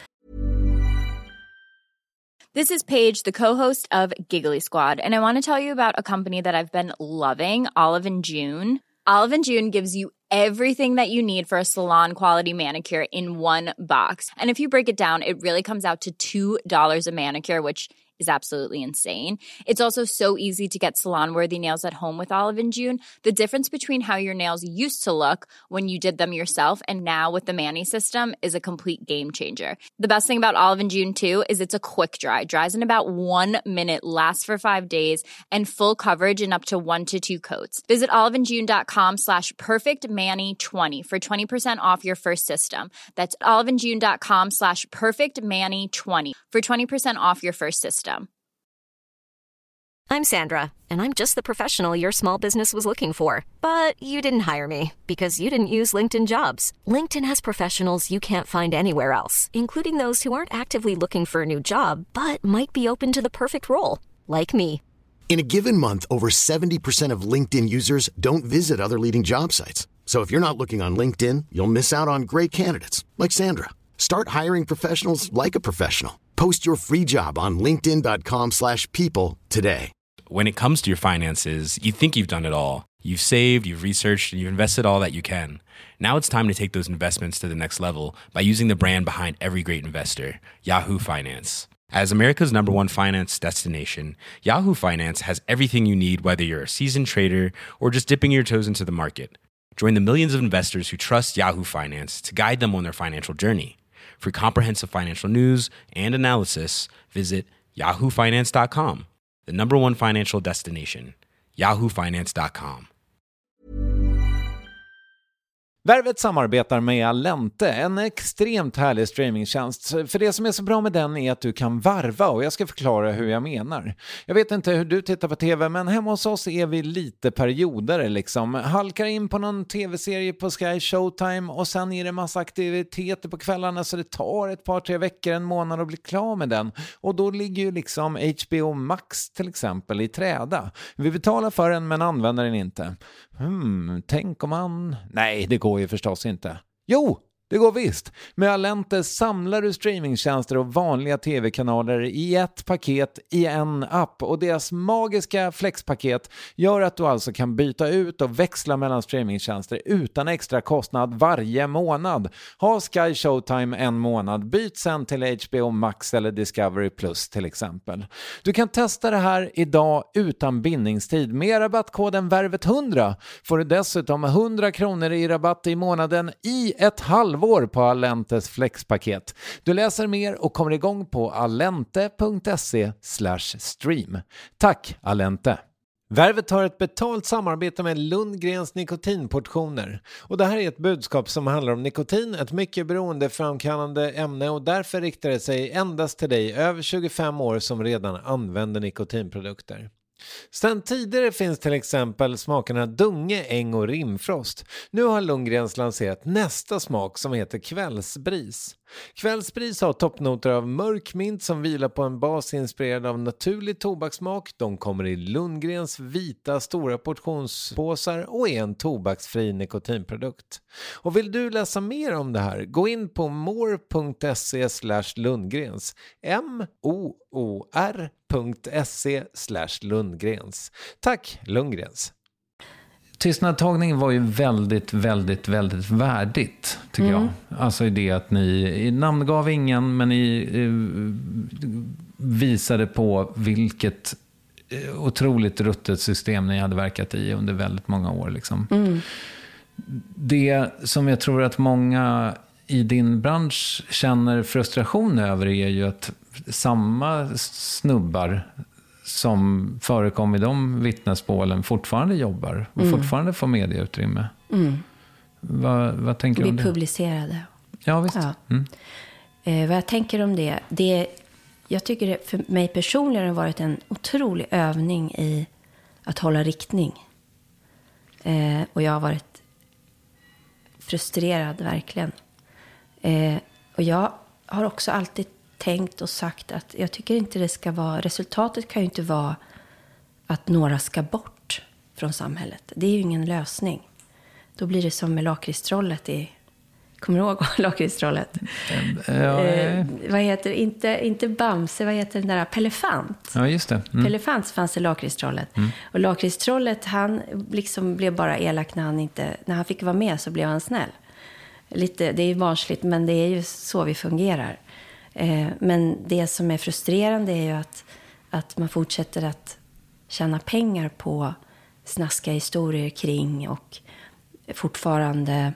Speaker 9: This is Paige, the co-host of Giggly Squad, and I want to tell you about a company that I've been loving, Olive & June. Olive & June gives you everything that you need for a salon-quality manicure in one box. And if you break it down, it really comes out to $2 a manicure, which is absolutely insane. It's also so easy to get salon-worthy nails at home with Olive & June. The difference between how your nails used to look when you did them yourself and now with the Mani system is a complete game changer. The best thing about Olive & June, too, is it's a quick dry. Dries in about 1 minute, lasts for 5 days, and full coverage in up to 1 to 2 coats. Visit oliveandjune.com/perfectmani20 for 20% off your first system. That's oliveandjune.com/perfectmani20 for 20% off your first system.
Speaker 10: I'm Sandra, and I'm just the professional your small business was looking for. But you didn't hire me because you didn't use LinkedIn Jobs. LinkedIn has professionals you can't find anywhere else, including those who aren't actively looking for a new job, but might be open to the perfect role, like me.
Speaker 2: In a given month, over 70% of LinkedIn users don't visit other leading job sites. So if you're not looking on LinkedIn, you'll miss out on great candidates like Sandra. Start hiring professionals like a professional. Post your free job on linkedin.com/people today.
Speaker 3: When it comes to your finances, you think you've done it all. You've saved, you've researched, and you've invested all that you can. Now it's time to take those investments to the next level by using the brand behind every great investor, Yahoo Finance. As America's #1 finance destination, Yahoo Finance has everything you need, whether you're a seasoned trader or just dipping your toes into the market. Join the millions of investors who trust Yahoo Finance to guide them on their financial journey. For comprehensive financial news and analysis, visit yahoofinance.com. The #1 financial destination, yahoofinance.com.
Speaker 1: Värvet samarbetar med Allente, en extremt härlig streamingtjänst. För det som är så bra med den är att du kan varva, och jag ska förklara hur jag menar. Jag vet inte hur du tittar på tv, men hemma hos oss är vi lite perioder liksom. Halkar in på någon tv-serie på Sky Showtime och sen är det massa aktiviteter på kvällarna, så det tar ett par, 3 veckor, en månad att bli klar med den. Och då ligger ju liksom HBO Max till exempel i träda. Vi betalar för den men använder den inte. Tänk om man... Nej, det går ju förstås inte. Jo, det går visst. Med Allente samlar du streamingtjänster och vanliga tv-kanaler i ett paket i en app. Och deras magiska flexpaket gör att du alltså kan byta ut och växla mellan streamingtjänster utan extra kostnad varje månad. Ha Sky Showtime en månad, byt sen till HBO Max eller Discovery Plus till exempel. Du kan testa det här idag utan bindningstid. Med rabattkoden VÄRVET100 får du dessutom 100 kronor i rabatt i månaden i ett halvår. halvår på Allentes flexpaket. Du läser mer och kommer igång på allente.se/stream. Tack Allente! Värvet har ett betalt samarbete med Lundgrens nikotinportioner. Och det här är ett budskap som handlar om nikotin, ett mycket beroendeframkallande ämne, och därför riktar det sig endast till dig över 25 år som redan använder nikotinprodukter. Sedan tidigare finns till exempel smakerna Dunge, Äng och Rimfrost. Nu har Lundgrens lanserat nästa smak som heter Kvällsbris. Kvällsbris har toppnoter av mörk mint som vilar på en bas inspirerad av naturlig tobakssmak. De kommer i Lundgrens vita stora portionspåsar och är en tobaksfri nikotinprodukt. Och vill du läsa mer om det här, gå in på more.se/Lundgrens. MOOR.se/Lundgrens. Tack Lundgrens! Tystnadtagning var ju väldigt, väldigt, väldigt värdigt tycker jag. Alltså i det att ni namngav ingen, men ni visade på vilket otroligt ruttet system ni hade verkat i under väldigt många år. Liksom. Det som jag tror att många i din bransch känner frustration över är ju att samma snubbar som förekom i de vittnesmålen fortfarande jobbar och fortfarande får medieutrymme. Vad tänker du om det?
Speaker 4: Vi publicerade.
Speaker 1: Ja, visst.
Speaker 4: Ja. Vad jag tänker om det, jag tycker det för mig personligen har varit en otrolig övning i att hålla riktning. Och jag har varit frustrerad verkligen. Och jag har också alltid tänkt och sagt att jag tycker inte det ska vara, resultatet kan ju inte vara att några ska bort från samhället. Det är ju ingen lösning. Då blir det som med lakritstrollet kommer du ihåg lakritstrollet? Vad heter inte Bamse, vad heter den där? Pellefant.
Speaker 1: Ja, just det.
Speaker 4: Pellefant fanns det lakritstrollet. Och lakritstrollet, han liksom blev bara elak när han fick vara med så blev han snäll. Det är ju barnsligt, men det är ju så vi fungerar. Men det som är frustrerande är ju att man fortsätter att tjäna pengar på snaska historier kring och fortfarande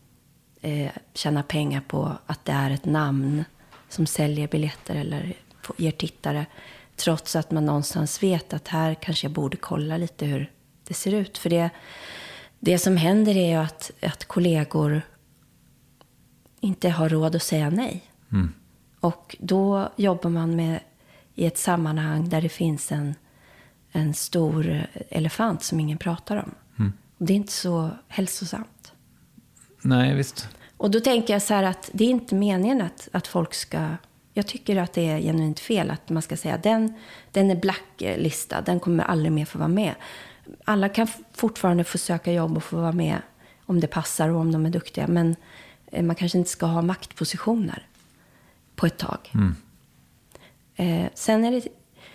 Speaker 4: tjäna pengar på att det är ett namn som säljer biljetter eller ger tittare, trots att man någonstans vet att här kanske jag borde kolla lite hur det ser ut. För det som händer är ju att kollegor inte har råd att säga nej. Och då jobbar man i ett sammanhang där det finns en stor elefant som ingen pratar om. Och det är inte så hälsosamt.
Speaker 1: Nej, visst.
Speaker 4: Och då tänker jag så här att det är inte meningen att folk ska... Jag tycker att det är genuint fel att man ska säga den är blacklistad, den kommer aldrig mer få vara med. Alla kan fortfarande få söka jobb och få vara med om det passar och om de är duktiga. Men man kanske inte ska ha maktpositioner på ett tag. Sen är det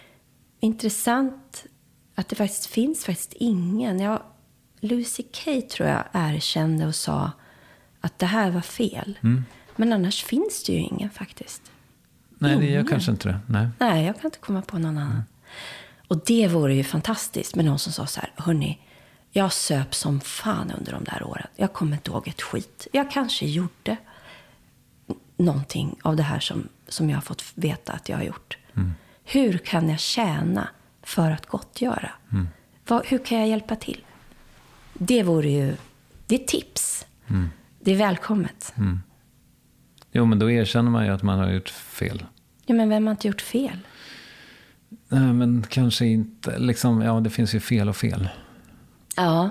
Speaker 4: intressant att det faktiskt finns ingen. Lucy Kay tror jag erkände och sa att det här var fel. Men annars finns det ju ingen faktiskt.
Speaker 1: Nej, det gör kanske inte det.
Speaker 4: Nej, jag kan inte komma på någon annan. Och det vore ju fantastiskt med någon som sa så här: hörni, jag söp som fan under de där åren. Jag kommer inte ihåg ett skit. Jag kanske gjorde någonting av det här som jag har fått veta att jag har gjort. Hur kan jag tjäna för att gottgöra? Hur kan jag hjälpa till? Det är tips. Det är välkommet.
Speaker 1: Jo, men då erkänner man ju att man har gjort fel.
Speaker 4: Ja, men vem har inte gjort fel?
Speaker 1: Nej, men kanske inte. Liksom, det finns ju fel och fel.
Speaker 4: Ja.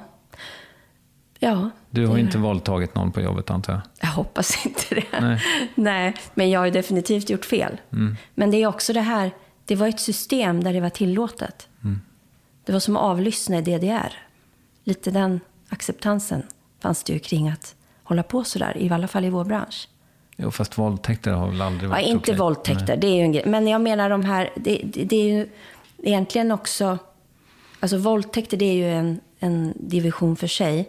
Speaker 1: Du har inte våldtagit någon på jobbet, antar jag?
Speaker 4: Jag hoppas inte det. Nej, men jag har ju definitivt gjort fel. Men det är också det här, det var ett system där det var tillåtet. Det var som att avlyssna i DDR. Lite den acceptansen fanns det ju kring att hålla på sådär, i alla fall i vår bransch.
Speaker 1: Jo, fast våldtäkter har väl aldrig varit
Speaker 4: inte okej. Våldtäkter, det är ju en grej. Men jag menar de här, det är ju egentligen också, alltså våldtäkter det är ju en division för sig.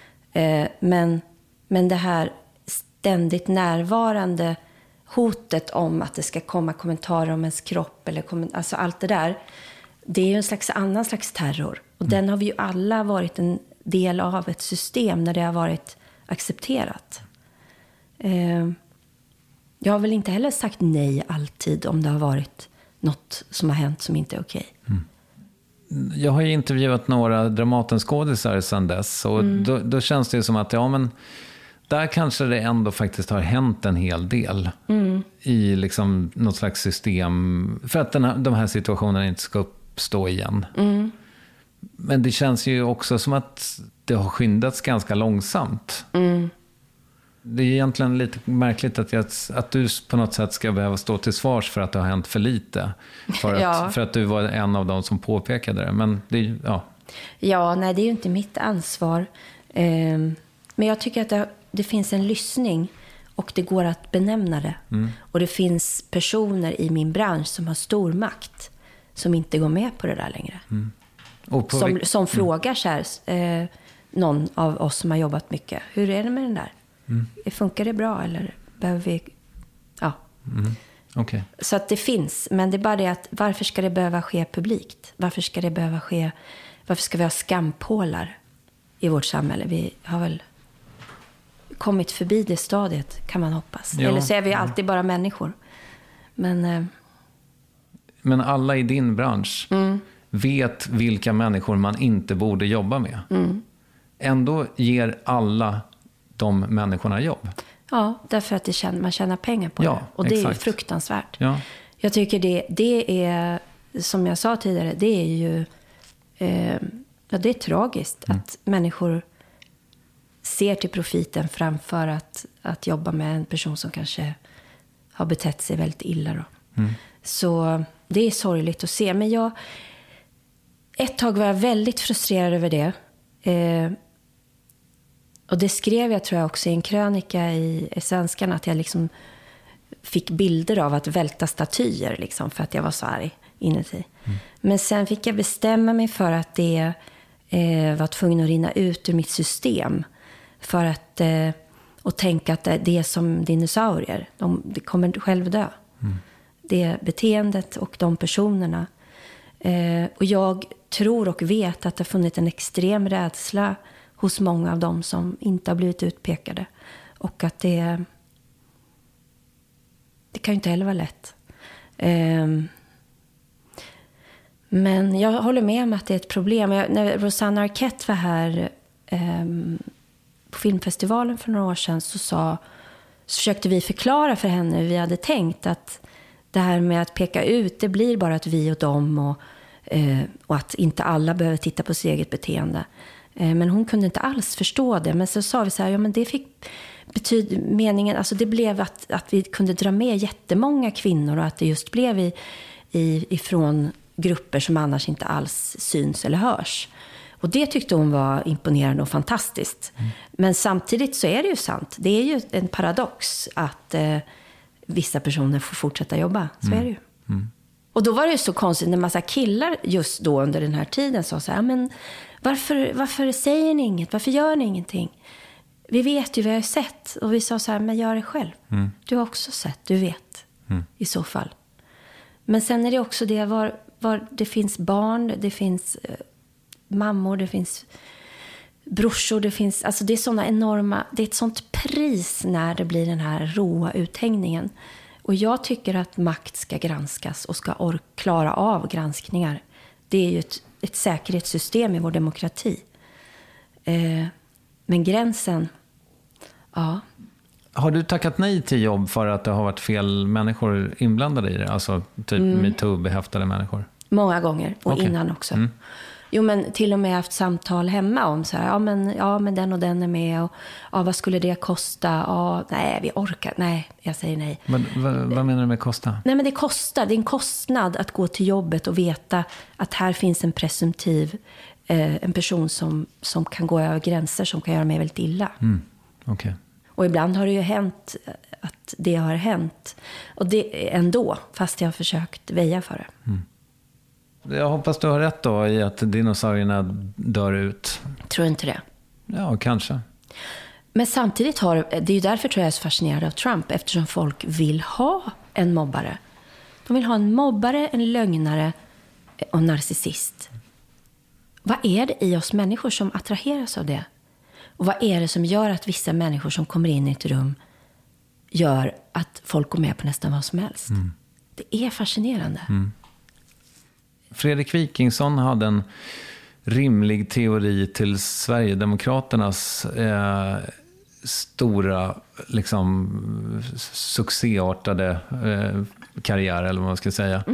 Speaker 4: Men det här ständigt närvarande hotet om att det ska komma kommentarer om ens kropp eller alltså allt det där, det är ju en annan slags terror. Och den har vi ju alla varit en del av ett system när det har varit accepterat. Jag har väl inte heller sagt nej alltid om det har varit något som har hänt som inte är okej.
Speaker 1: Jag har ju intervjuat några Dramatenskådisar sedan dess. Och då känns det ju som att där kanske det ändå faktiskt har hänt en hel del. I liksom något slags system. För att de här situationerna inte ska uppstå igen. Men det känns ju också som att det har skyndats ganska långsamt. Det är egentligen lite märkligt att du på något sätt ska behöva stå till svars för att det har hänt för lite. För att du var en av dem som påpekade det. Men det,
Speaker 4: Ja, nej, det är ju inte mitt ansvar. Men jag tycker att det finns en lyssning och det går att benämna det. Och det finns personer i min bransch som har stor makt som inte går med på det där längre. Som frågar så här, någon av oss som har jobbat mycket. Hur är det med den där? Funkar det bra eller behöver vi... Ja.
Speaker 1: Okay.
Speaker 4: Så att det finns, men det är bara det att varför ska det behöva ske publikt? Varför ska vi ha skampålar i vårt samhälle? Vi har väl kommit förbi det stadiet, kan man hoppas. Eller så är vi alltid bara människor. Men
Speaker 1: alla i din bransch vet vilka människor man inte borde jobba med. Ändå ger alla de människorna jobb. Ja,
Speaker 4: därför att man tjänar pengar på det. Och det är fruktansvärt. Ja. Jag tycker det är, som jag sa tidigare, det är ju det är tragiskt att människor ser till profiten framför att jobba med en person som kanske har betett sig väldigt illa då. Så det är sorgligt att se. Men ett tag var jag väldigt frustrerad över det. Och det skrev jag, tror jag, också i en krönika i Svenskan, att jag liksom fick bilder av att välta statyer liksom, för att jag var så arg inuti. Men sen fick jag bestämma mig för att det var tvungen att rinna ut ur mitt system. För att och tänka att det är som dinosaurier. De kommer själv dö. Det beteendet och de personerna. Och jag tror och vet att det har funnits en extrem rädsla hos många av dem som inte har blivit utpekade. Och att det kan ju inte heller vara lätt. Men jag håller med om att det är ett problem. När Rosanna Arquette var här på filmfestivalen för några år sedan så försökte vi förklara för henne hur vi hade tänkt att det här med att peka ut, det blir bara att vi och dem och att inte alla behöver titta på sitt eget beteende. Men hon kunde inte alls förstå det. Men så sa vi så här, ja men det fick meningen, alltså det blev att vi kunde dra med jättemånga kvinnor och att det just blev ifrån grupper som annars inte alls syns eller hörs. Och det tyckte hon var imponerande och fantastiskt. Men samtidigt så är det ju sant. Det är ju en paradox att vissa personer får fortsätta jobba. Så är det ju. Och då var det ju så konstigt när massa killar just då under den här tiden sa så här, men varför säger ni inget? Varför gör ni ingenting? Vi vet ju, vi har ju sett. Och vi sa så här, men gör det själv. Du har också sett, du vet. I så fall. Men sen är det också det var det finns barn, det finns mammor, det finns brorsor, det finns, alltså det är såna enorma, det är ett sånt pris när det blir den här råa uthängningen. Och jag tycker att makt ska granskas och ska klara av granskningar. Det är ju ett säkerhetssystem i vår demokrati. Men gränsen, ja.
Speaker 1: Har du tackat nej till jobb för att det har varit fel människor inblandade i det? Alltså typ MeToo-behäftade människor?
Speaker 4: Många gånger, och innan också. Jo, men till och med haft samtal hemma om så här, ja men den och den är med och ja, vad skulle det kosta? Ja, nej, vi orkar. Nej, jag säger nej.
Speaker 1: Men vad menar du med kosta?
Speaker 4: Nej, men det kostar. Det är en kostnad att gå till jobbet och veta att här finns en presumtiv en person som kan gå över gränser, som kan göra mig väldigt illa.
Speaker 1: Okay.
Speaker 4: Och ibland har det ju hänt att det har hänt. Och det ändå, fast jag har försökt väja för det.
Speaker 1: Jag hoppas du har rätt då i att dinosaurierna dör ut.
Speaker 4: Tror inte det.
Speaker 1: Ja, kanske.
Speaker 4: Men samtidigt det är ju därför tror jag är så fascinerad av Trump. Eftersom folk vill ha en mobbare. De vill ha en mobbare, en lögnare och en narcissist. Vad är det i oss människor som attraheras av det? Och vad är det som gör att vissa människor som kommer in i ett rum gör att folk går med på nästan vad som helst. Det är fascinerande.
Speaker 1: Fredrik Wikingsson hade en rimlig teori till Sverigedemokraternas stora liksom succéartade karriär, eller vad man ska säga.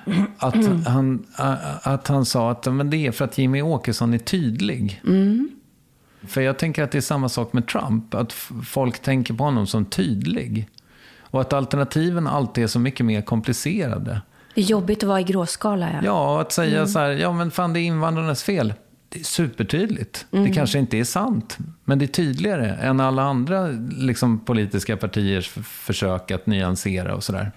Speaker 1: Att han sa att men det är för att Jimmy Åkesson är tydlig. För jag tänker att det är samma sak med Trump, att folk tänker på honom som tydlig, och att alternativen alltid är så mycket mer komplicerade.
Speaker 4: Det är jobbigt att vara i gråskala.
Speaker 1: Ja, att säga så här, ja men fan, det är invandrarnas fel. Det är supertydligt. Det kanske inte är sant, men det är tydligare än alla andra liksom, politiska partiers försök att nyansera och sådär.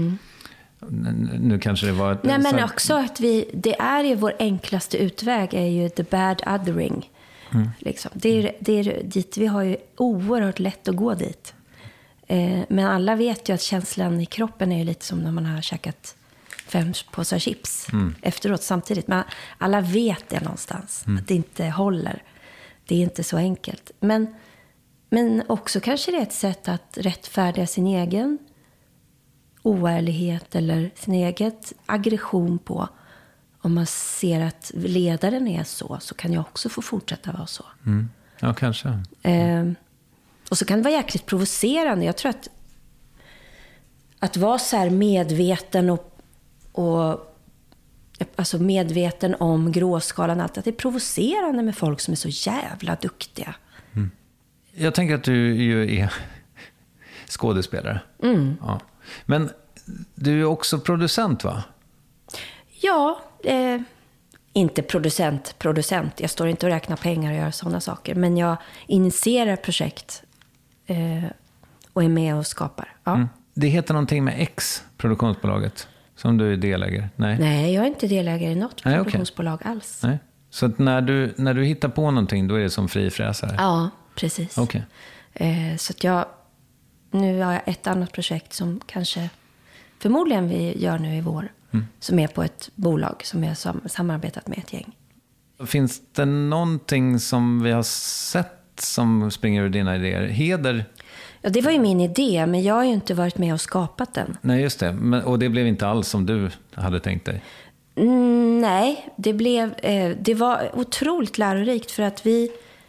Speaker 1: Nu kanske det var ett...
Speaker 4: Nej, men också att det är ju vår enklaste utväg är ju the bad othering. Liksom. Det är dit vi har ju oerhört lätt att gå dit. Men alla vet ju att känslan i kroppen är ju lite som när man har käkat 5 påsar chips efteråt samtidigt. Men alla vet det någonstans. Att det inte håller. Det är inte så enkelt. Men också kanske det är ett sätt att rättfärdiga sin egen oärlighet eller sin eget aggression på. Om man ser att ledaren är så kan jag också få fortsätta vara så.
Speaker 1: Ja, kanske.
Speaker 4: Och så kan det vara jäkligt provocerande. Jag tror att vara så här medveten och alltså medveten om gråskalan, att det är provocerande med folk som är så jävla duktiga.
Speaker 1: Jag tänker att du ju är skådespelare. Ja. Men du är också producent, va?
Speaker 4: Ja, inte producent. Jag står inte och räknar pengar och gör sådana saker. Men jag initierar projekt och är med och skapar. Ja.
Speaker 1: Det heter någonting med X, produktionsbolaget, som du är delägare.
Speaker 4: Nej, jag är inte delägare i något produktionsbolag alls.
Speaker 1: Nej. Så att när du hittar på någonting, då är det som frifräsare?
Speaker 4: Ja, precis.
Speaker 1: Okay.
Speaker 4: Så att nu har jag ett annat projekt som kanske förmodligen vi gör nu i vår. Som är på ett bolag som vi har samarbetat med ett gäng.
Speaker 1: Finns det någonting som vi har sett som springer ur dina idéer? Heder?
Speaker 4: Ja, det var ju min idé, men jag har ju inte varit med och skapat den.
Speaker 1: Nej, just det. Och det blev inte alls som du hade tänkt dig?
Speaker 4: Nej, det var otroligt lärorikt för att vi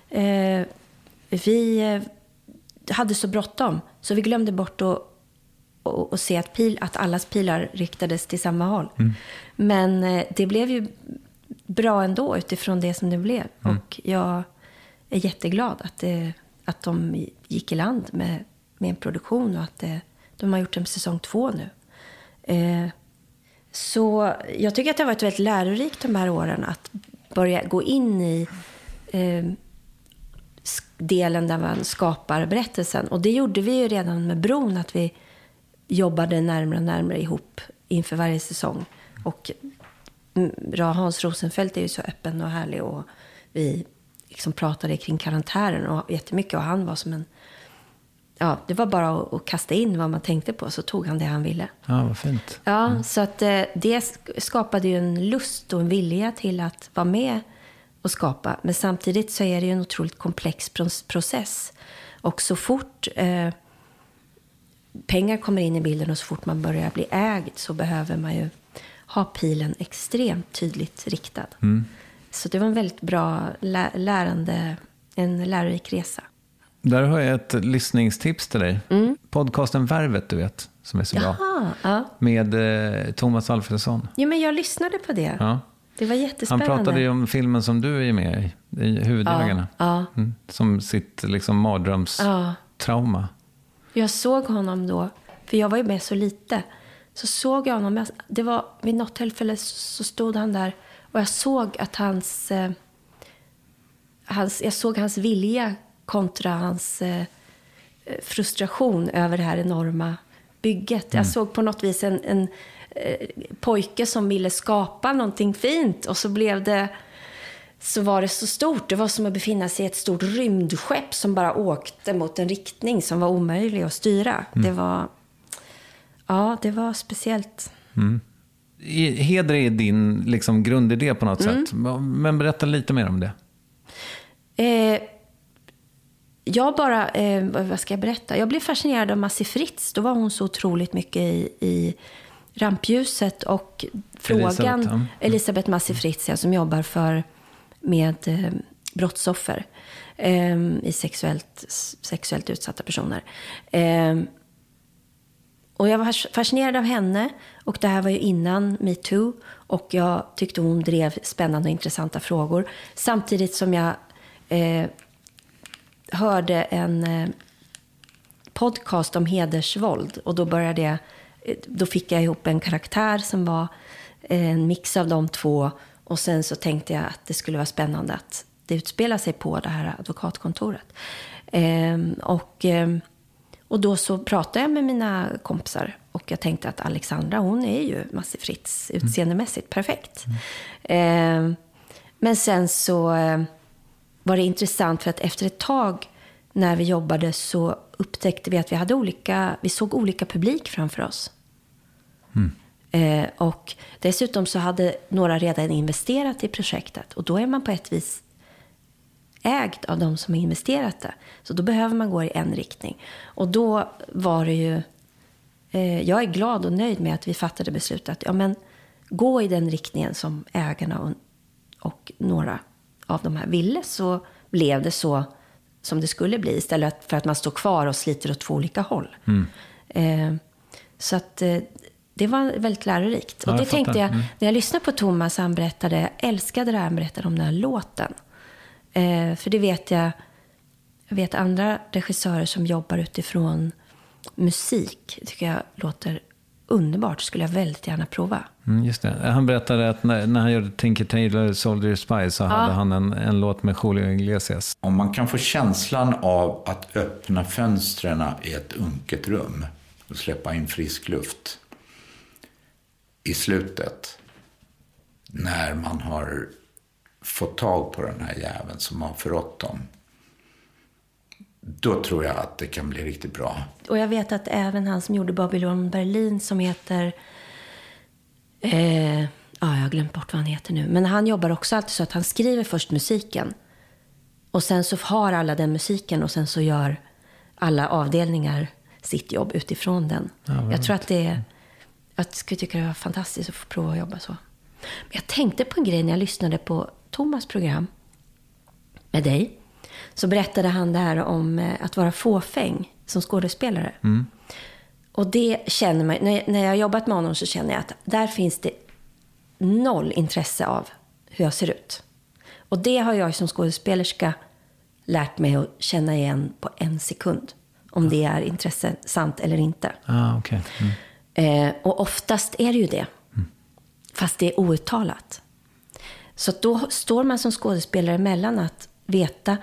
Speaker 4: hade så bråttom. Så vi glömde bort att se att allas pilar riktades till samma håll. Men det blev ju bra ändå utifrån det som det blev. Och jag är jätteglad att de gick i land med en produktion och att de har gjort en säsong 2 nu. Så jag tycker att det har varit väldigt lärorikt de här åren att börja gå in i delen där man skapar berättelsen. Och det gjorde vi ju redan med Bron, att vi jobbade närmare och närmare ihop inför varje säsong. Och Hans Rosenfeldt är ju så öppen och härlig, och vi liksom pratade kring karaktären och jättemycket, och han var som en... Ja, det var bara att kasta in vad man tänkte på, så tog han det han ville.
Speaker 1: Ja, vad fint.
Speaker 4: Ja, så att det skapade ju en lust och en vilja till att vara med och skapa. Men samtidigt så är det ju en otroligt komplex process. Och så fort pengar kommer in i bilden och så fort man börjar bli ägd, så behöver man ju ha pilen extremt tydligt riktad. Så det var en väldigt bra en lärorik resa.
Speaker 1: Där har jag ett lyssningstips till dig. Podcasten Värvet, du vet, som är så bra.
Speaker 4: Ja.
Speaker 1: Med Thomas Alfredsson.
Speaker 4: Jo, men jag lyssnade på det.
Speaker 1: Ja.
Speaker 4: Det var jättespännande.
Speaker 1: Han pratade ju om filmen som du är med i Huvudägarna.
Speaker 4: Ja.
Speaker 1: Som sitt liksom mardrömstrauma.
Speaker 4: Jag såg honom då, för jag var ju med så lite. Så såg jag honom, det var vid något tillfälle så stod han där, och jag såg att jag såg hans vilja kontra hans frustration över det här enorma bygget. Jag såg på något vis en pojke som ville skapa någonting fint, och så var det så stort. Det var som att befinna sig i ett stort rymdskepp som bara åkte mot en riktning som var omöjlig att styra. Det var speciellt.
Speaker 1: Heder är din liksom grundidé på något sätt. Men berätta lite mer om det.
Speaker 4: Jag bara, vad ska jag berätta? Jag blev fascinerad av Massi Fritz. Då var hon så otroligt mycket i rampljuset. Och frågan, Elisabeth Massi Fritz, som jobbar med brottsoffer i sexuellt utsatta personer. Och jag var fascinerad av henne. Och det här var ju innan MeToo. Och jag tyckte hon drev spännande och intressanta frågor. Samtidigt som jag hörde en podcast om hedersvåld. Och då fick jag ihop en karaktär som var en mix av de två. Och sen så tänkte jag att det skulle vara spännande att det utspelar sig på det här advokatkontoret. Och då så pratade jag med mina kompisar. Och jag tänkte att Alexandra, hon är ju Massi Fritz utseendemässigt perfekt. Men sen så var det intressant för att efter ett tag när vi jobbade så upptäckte vi att vi såg olika publik framför oss. Och dessutom så hade några redan investerat i projektet. Och då är man på ett vis ägd av de som har investerat det. Så då behöver man gå i en riktning. Och då var det ju... jag är glad och nöjd med att vi fattade beslutet att gå i den riktningen som ägarna och några av de här ville, så blev det så som det skulle bli, istället för att man står kvar och sliter åt två olika håll. Så att det var väldigt lärorikt. Och det tänkte jag, när jag lyssnade på Thomas, han berättade, jag älskade det här, han berättade om den här låten. För det vet jag vet andra regissörer som jobbar utifrån musik, tycker jag låter underbart, skulle jag väldigt gärna prova.
Speaker 1: Just det. Han berättade att när han gjorde Tinker Tailor Soldier Spy så hade han en låt med Julio Iglesias.
Speaker 11: Om man kan få känslan av att öppna fönstren i ett unket rum och släppa in frisk luft i slutet, när man har fått tag på den här jäveln som har förrått dem, då tror jag att det kan bli riktigt bra.
Speaker 4: Och jag vet att även han som gjorde Babylon Berlin, som heter... jag har glömt bort vad han heter nu. Men han jobbar också alltid så att han skriver först musiken. Och sen så har alla den musiken och sen så gör alla avdelningar sitt jobb utifrån den. Ja, jag tror att jag skulle tycka det var fantastiskt att få prova att jobba så. Men jag tänkte på en grej när jag lyssnade på Thomas program med dig. Så berättade han det här om att vara fåfäng som skådespelare. Och det känner man, när jag har jobbat med honom så känner jag att där finns det noll intresse av hur jag ser ut. Och det har jag som skådespelerska lärt mig att känna igen på en sekund. Om det är intressant eller inte.
Speaker 1: Okay.
Speaker 4: Och oftast är det ju det. Fast det är outtalat. Så då står man som skådespelare mellan att veta...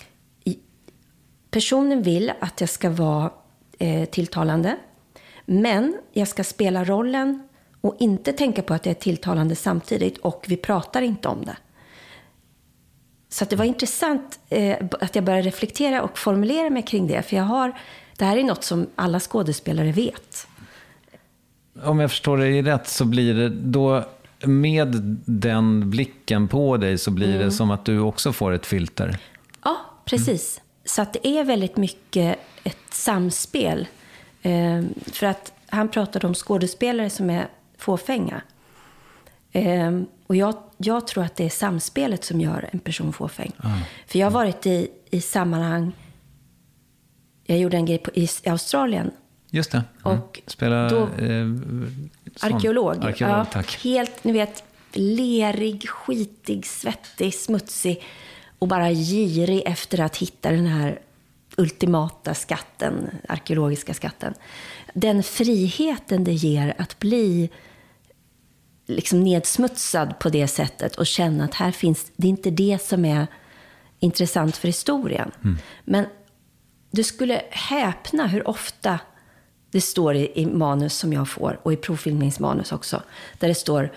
Speaker 4: Personen vill att jag ska vara tilltalande. Men jag ska spela rollen och inte tänka på att jag är tilltalande samtidigt. Och vi pratar inte om det. Så att det var intressant att jag började reflektera och formulera mig kring det. För det här är något som alla skådespelare vet.
Speaker 1: Om jag förstår det rätt så blir det då, med den blicken på dig, så blir det som att du också får ett filter.
Speaker 4: Ja, precis. Så att det är väldigt mycket ett samspel. För att han pratade om skådespelare som är fåfänga. Och jag tror att det är samspelet som gör en person fåfäng. För jag har varit i sammanhang... Jag gjorde en grej i Australien.
Speaker 1: Just det.
Speaker 4: Och
Speaker 1: spela
Speaker 4: då, arkeolog. Ja,
Speaker 1: tack.
Speaker 4: Helt, ni vet, lerig, skitig, svettig, smutsig. Och bara girig efter att hitta den här ultimata skatten, arkeologiska skatten. Den friheten det ger att bli liksom nedsmutsad på det sättet och känna att här finns, det är inte det som är intressant för historien. Men du skulle häpna hur ofta det står i manus som jag får, och i provfilmningsmanus också, där det står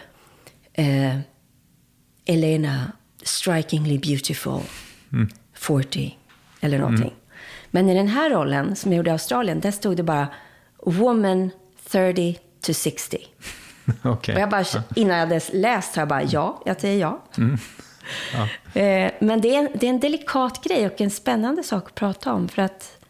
Speaker 4: Elena, strikingly beautiful, 40 eller någonting. Men i den här rollen som jag gjorde i Australien, där stod det bara woman 30 to 60.
Speaker 1: Okay.
Speaker 4: Och jag bara, innan jag hade läst, jag bara, jag säger ja.
Speaker 1: Ja.
Speaker 4: Men det är en delikat grej och en spännande sak att prata om. För att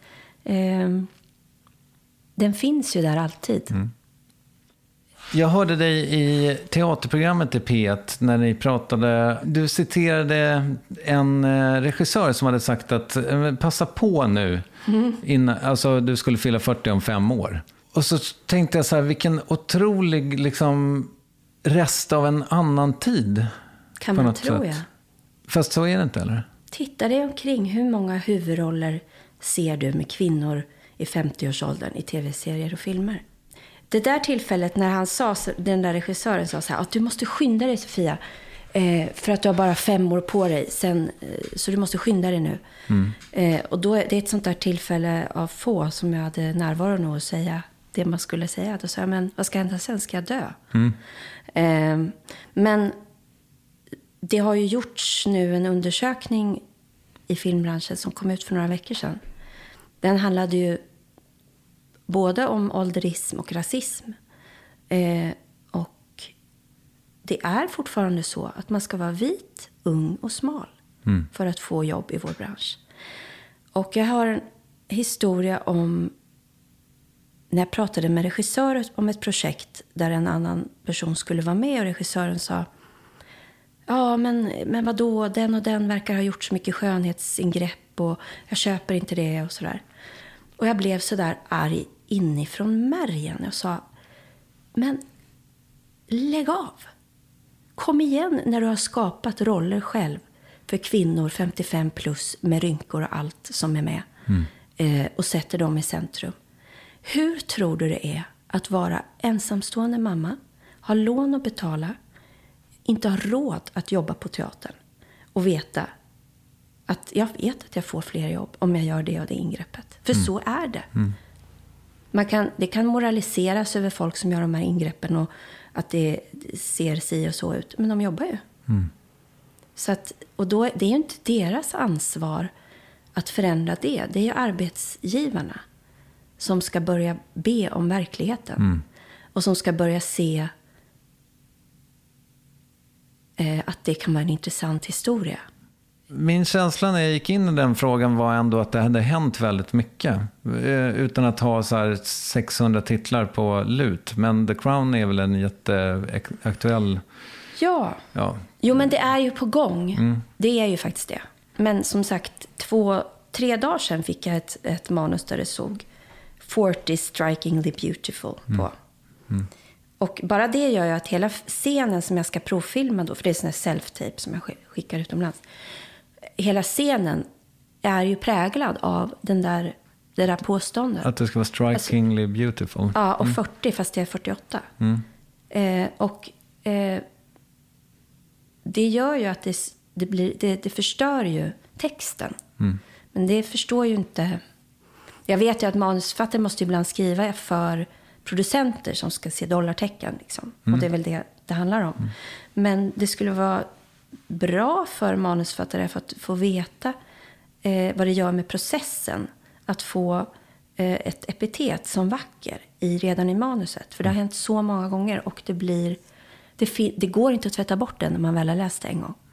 Speaker 4: den finns ju där alltid.
Speaker 1: Jag hörde dig i teaterprogrammet i P1 när ni pratade. Du citerade en regissör som hade sagt att passa på nu. Innan, alltså du skulle fylla 40 om 5 år. Och så tänkte jag så här, vilken otrolig liksom, rest av en annan tid.
Speaker 4: Kan man tro, ja.
Speaker 1: Fast så är det inte, eller?
Speaker 4: Titta dig omkring. Hur många huvudroller ser du med kvinnor i 50-årsåldern i tv-serier och filmer? Det där tillfället när han sa, den där regissören sa så här, att du måste skynda dig, Sofia, för att du har bara 5 år på dig sen, så du måste skynda dig nu. Och då det är ett sånt där tillfälle av få som jag hade närvaro nog att säga det man skulle säga. Då sa jag, men vad ska hända sen? Ska jag dö? Men det har ju gjorts nu en undersökning i filmbranschen som kom ut för några veckor sedan. Den handlade ju både om ålderism och rasism. Och det är fortfarande så att man ska vara vit, ung och smal för att få jobb i vår bransch. Och jag har en historia om när jag pratade med regissören om ett projekt där en annan person skulle vara med, och regissören sa, ja men vadå, den och den verkar ha gjort så mycket skönhetsingrepp och jag köper inte det och sådär. Och jag blev så där arg inifrån märgen. Jag sa, men lägg av. Kom igen när du har skapat roller själv för kvinnor 55 plus med rynkor och allt som är med. Och sätter dem i centrum. Hur tror du det är att vara ensamstående mamma, ha lån att betala, inte ha råd att jobba på teatern och veta att jag vet att jag får fler jobb om jag gör det och det ingreppet. För så är det. Det kan moraliseras över folk som gör de här ingreppen och att det ser si och så ut. Men de jobbar ju. Så att, och då, det är ju inte deras ansvar att förändra det. Det är ju arbetsgivarna som ska börja be om verkligheten. Och som ska börja se att det kan vara en intressant historia.
Speaker 1: Min känsla när jag gick in i den frågan var ändå att det hade hänt väldigt mycket. Utan att ha så här 600 titlar på lut. Men The Crown är väl en jätteaktuell...
Speaker 4: Ja. Jo, men det är ju på gång. Det är ju faktiskt det. Men som sagt, 2-3 dagar sedan fick jag ett manus där det såg 40 strikingly beautiful på. Och bara det gör ju att hela scenen som jag ska provfilma då, för det är sån här self-tape som jag skickar utomlands. Hela scenen är ju präglad av det där påståndet. Att
Speaker 1: det ska vara strikingly beautiful.
Speaker 4: Ja, och 40 fast jag är 48. Det gör ju att det förstör ju texten. Men det förstår ju inte... Jag vet ju att manusförfattare måste ibland skriva för producenter som ska se dollartecken. Liksom. Och det är väl det handlar om. Men det skulle vara bra för manusförfattare för att få veta vad det gör med processen. Att få ett epitet som vacker redan i manuset. För det har hänt så många gånger och det går inte att tvätta bort den när man väl har läst det en gång.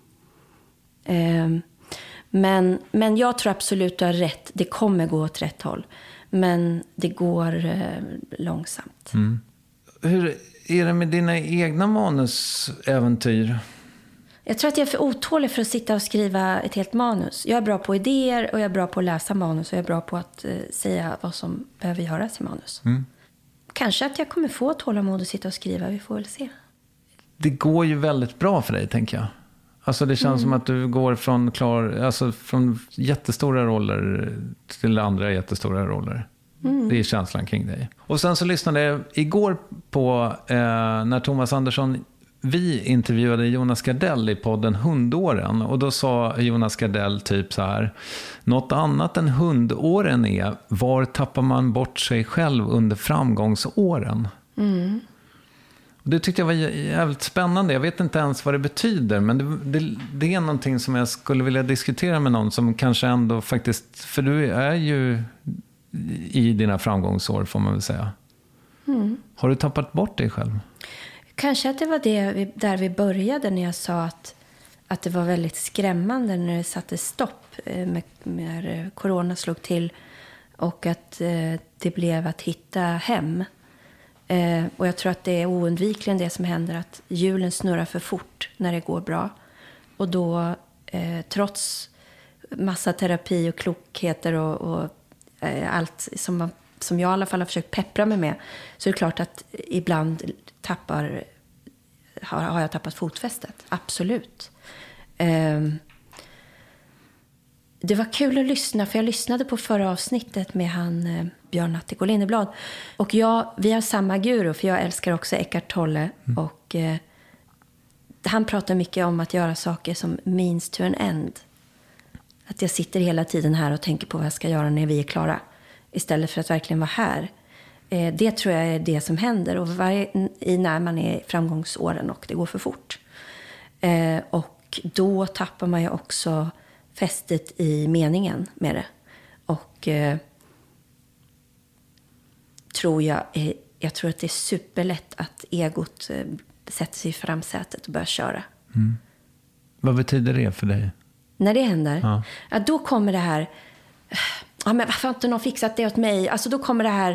Speaker 4: Men jag tror absolut du har rätt. Det kommer gå åt rätt håll. Men det går långsamt.
Speaker 1: Hur är det med dina egna manusäventyr?
Speaker 4: Jag tror att jag är för otålig för att sitta och skriva ett helt manus. Jag är bra på idéer och jag är bra på att läsa manus. Och jag är bra på att säga vad som behöver göras i manus. Kanske att jag kommer få tålamod att sitta och skriva. Vi får väl se.
Speaker 1: Det går ju väldigt bra för dig, tänker jag. Alltså det känns som att du går från jättestora roller till andra jättestora roller. Det är känslan kring dig. Och sen så lyssnade jag igår på när Thomas Andersson, vi intervjuade Jonas Gardell i podden Hundåren. Och då sa Jonas Gardell typ så här: något annat än hundåren är, var tappar man bort sig själv under framgångsåren? Det tyckte jag var jävligt spännande. Jag vet inte ens vad det betyder. Men det är någonting som jag skulle vilja diskutera med någon som kanske ändå faktiskt... För du är ju i dina framgångsår, får man väl säga. Har du tappat bort dig själv?
Speaker 4: Kanske att det var där vi började när jag sa att det var väldigt skrämmande när det satte stopp när corona slog till och att det blev att hitta hem. Och jag tror att det är oundvikligen det som händer, att hjulen snurrar för fort när det går bra. Och då, trots massa terapi och klokheter och allt som jag i alla fall har försökt peppra mig med, så är det klart att ibland har jag tappat fotfästet. Absolut. Det var kul att lyssna, för jag lyssnade på förra avsnittet med han Björn Natthik och Lindeblad. Och vi har samma guru, för jag älskar också Eckhart Tolle. Och han pratar mycket om att göra saker som means to an end. Att jag sitter hela tiden här och tänker på vad jag ska göra när vi är klara. Istället för att verkligen vara här. Det tror jag är det som händer. Och när man är i framgångsåren och det går för fort. Och då tappar man ju också fästet i meningen med det. Och jag tror att det är superlätt att egot sätter sig i framsätet och börjar köra.
Speaker 1: Mm. Vad betyder det för dig?
Speaker 4: När det händer, ja, då kommer det här, men varför har inte någon fixat det åt mig? Alltså då kommer det här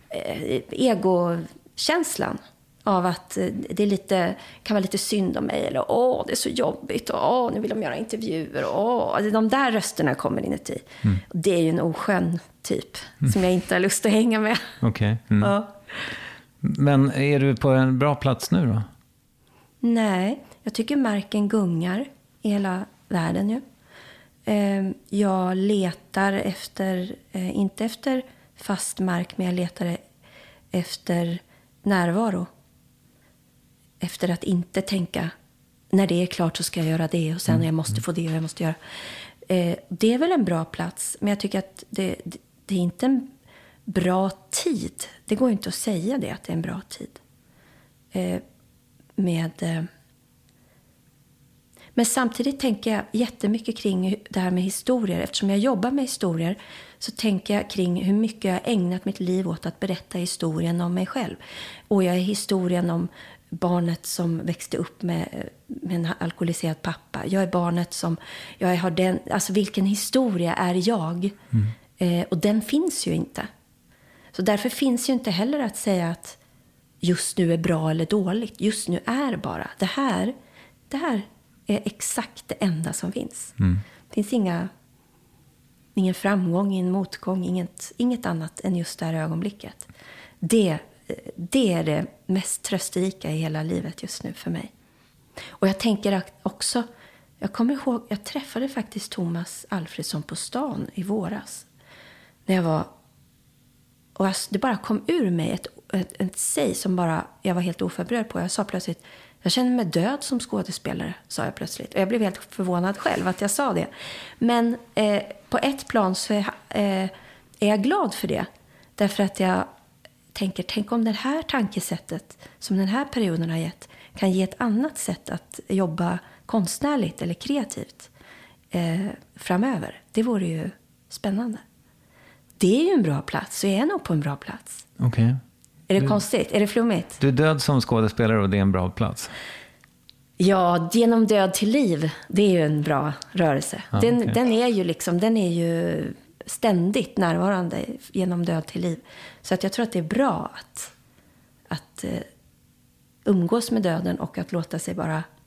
Speaker 4: egokänslan av att det kan vara lite synd om mig, eller det är så jobbigt, och nu vill de göra intervjuer, de där rösterna kommer inuti. Det är ju en oskön typ som jag inte har lust att hänga med.
Speaker 1: Okej. Ja. Men är du på en bra plats nu då?
Speaker 4: Nej, jag tycker marken gungar i hela världen ju. Jag letar efter, inte efter fast mark, men jag letar efter närvaro. Efter att inte tänka, när det är klart så ska jag göra det, och sen jag måste få det och jag måste göra. Det är väl en bra plats, men jag tycker att det är inte en bra tid. Det går inte att säga det, att det är en bra tid. Men samtidigt tänker jag jättemycket kring det här med historier. Eftersom jag jobbar med historier så tänker jag kring hur mycket jag har ägnat mitt liv åt att berätta historien om mig själv. Och jag är historien om barnet som växte upp med en alkoholiserad pappa. Jag är barnet som, alltså vilken historia är jag? Och den finns ju inte. Så därför finns ju inte heller att säga att just nu är bra eller dåligt. Just nu är bara det här är exakt det enda som finns. Det finns ingen framgång, ingen motgång, inget annat än just det här ögonblicket. Det är det mest trösterika i hela livet just nu för mig. Och jag tänker också, jag kommer ihåg, jag träffade faktiskt Thomas Alfredsson på stan i våras. När jag var, och det bara kom ur mig ett säg som bara, jag var helt oförberedd på. Jag sa plötsligt, jag känner mig död som skådespelare, sa jag plötsligt. Och jag blev helt förvånad själv att jag sa det. Men på ett plan så är jag glad för det. Därför att jag tänk om det här tankesättet som den här perioden har gett kan ge ett annat sätt att jobba konstnärligt eller kreativt framöver. Det vore ju spännande. Det är ju en bra plats, så jag är nog på en bra plats.
Speaker 1: Okej.
Speaker 4: Är det konstigt? Är det flummigt?
Speaker 1: Du är död som skådespelare och det är en bra plats.
Speaker 4: Ja, genom död till liv, det är ju en bra rörelse.
Speaker 1: Ja,
Speaker 4: den är ju ständigt närvarande genom död till liv. Så att jag tror att det är bra att umgås med döden och att låta sig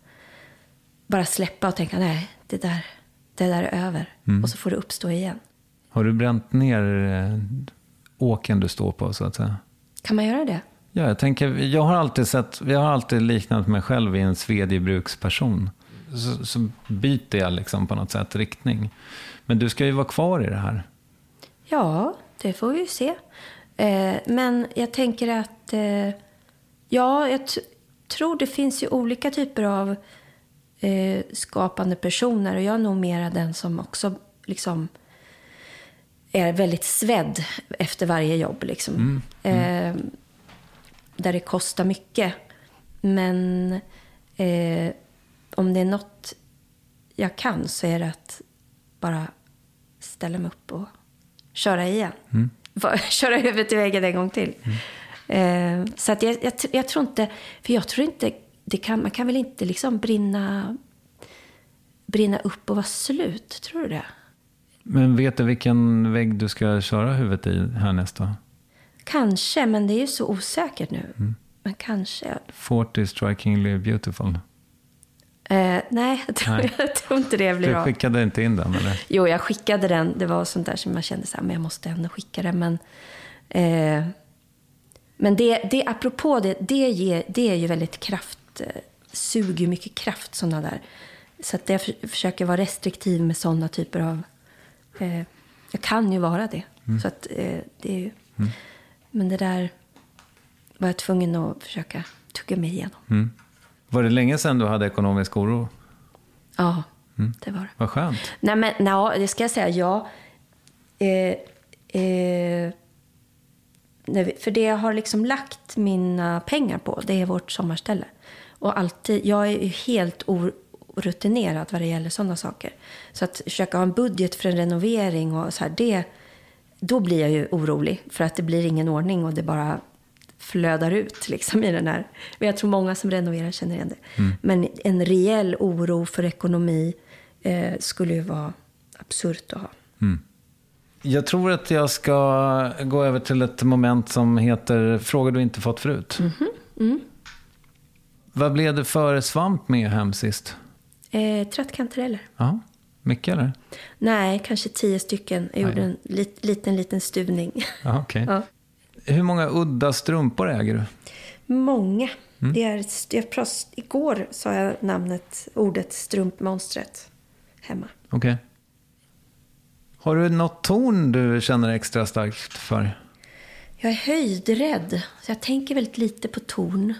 Speaker 4: bara släppa och tänka, nej, det där är över. Och så får det uppstå igen.
Speaker 1: Har du bränt ner åken du står på, så att säga?
Speaker 4: Kan man göra det?
Speaker 1: Ja, jag tänker, jag har alltid liknat mig själv i en svedjebruksperson. Så byter jag liksom på något sätt riktning. Men du ska ju vara kvar i det här.
Speaker 4: Ja, det får vi ju se. Men jag tänker att jag tror det finns ju olika typer av skapande personer. Och jag är nog mera den som också liksom är väldigt svedd efter varje jobb. Liksom. Där det kostar mycket. Men om det är något jag kan så är det att bara ställa mig upp och köra igen. Köra huvudet i väggen en gång till. Så att jag tror inte, för jag tror inte man kan väl inte liksom brinna brinna upp och vara slut, tror du det?
Speaker 1: Men vet du vilken vägg du ska köra huvudet i härnäst då?
Speaker 4: Kanske, men det är ju så osäkert nu. Men kanske.
Speaker 1: 40 strikingly beautiful.
Speaker 4: Nej, jag tror inte det blir bra.
Speaker 1: Du skickade inte in den, eller?
Speaker 4: Jo, jag skickade den. Det var sånt där som jag kände så här, men jag måste ändå skicka den. Men det apropå det är ju väldigt suger mycket kraft, sådana där. Så att jag försöker vara restriktiv med sådana typer av... jag kan ju vara det. Så att det är ju... Men det där var jag tvungen att försöka tugga mig igenom.
Speaker 1: Var det länge sedan du hade ekonomisk oro?
Speaker 4: Ja, det var det.
Speaker 1: Vad skönt.
Speaker 4: Nej, men det ska jag säga. För det jag har liksom lagt mina pengar på, det är vårt sommarställe. Och alltid, jag är ju helt orutinerad vad det gäller sådana saker. Så att försöka ha en budget för en renovering och så här, då blir jag ju orolig. För att det blir ingen ordning och det bara flödar ut liksom i den här. Men jag tror många som renoverar känner igen det. Men en rejäl oro för ekonomi skulle ju vara absurt att ha.
Speaker 1: Jag tror att jag ska gå över till ett moment som heter frågor du inte fått förut. Vad blev det för svamp med hem sist?
Speaker 4: Trattkantareller.
Speaker 1: Ja, mycket eller?
Speaker 4: Nej, kanske 10 stycken. Jag gjorde en liten stuvning.
Speaker 1: Ja, okej.
Speaker 4: Ja.
Speaker 1: Hur många udda strumpor äger du?
Speaker 4: Många. Igår sa jag ordet strumpmonstret hemma.
Speaker 1: Okej. Har du något ton du känner extra starkt för?
Speaker 4: Jag är höjdrädd, så jag tänker väldigt lite på ton.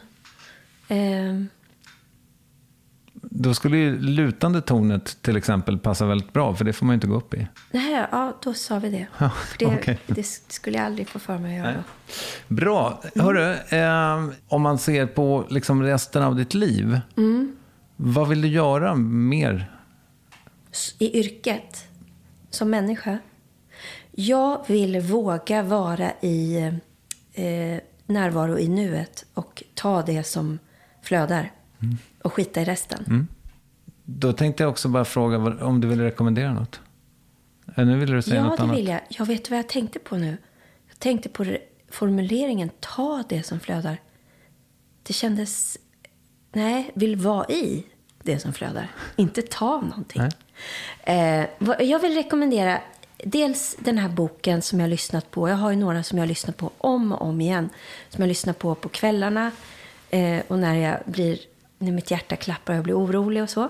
Speaker 1: Då skulle ju lutande tonet till exempel passa väldigt bra, för det får man ju inte gå upp i.
Speaker 4: Nej, ja, då sa vi det.
Speaker 1: Ja,
Speaker 4: för det skulle jag aldrig få för mig att göra.
Speaker 1: Nej. Bra. Hörru, om man ser på liksom resten av ditt liv, vad vill du göra mer?
Speaker 4: I yrket, som människa? Jag vill våga vara i närvaro i nuet och ta det som flödar och skita i resten.
Speaker 1: Då tänkte jag också bara fråga om du vill rekommendera något. Nu vill du säga något annat.
Speaker 4: Ja, det vill jag. Jag vet vad jag tänkte på nu. Jag tänkte på formuleringen, ta det som flödar. Det kändes, vill vara i det som flödar. Inte ta någonting. Jag vill rekommendera dels den här boken som jag har lyssnat på. Jag har ju några som jag har lyssnat på om och om igen. Som jag lyssnar på kvällarna. Och när mitt hjärta klappar och jag blir orolig och så.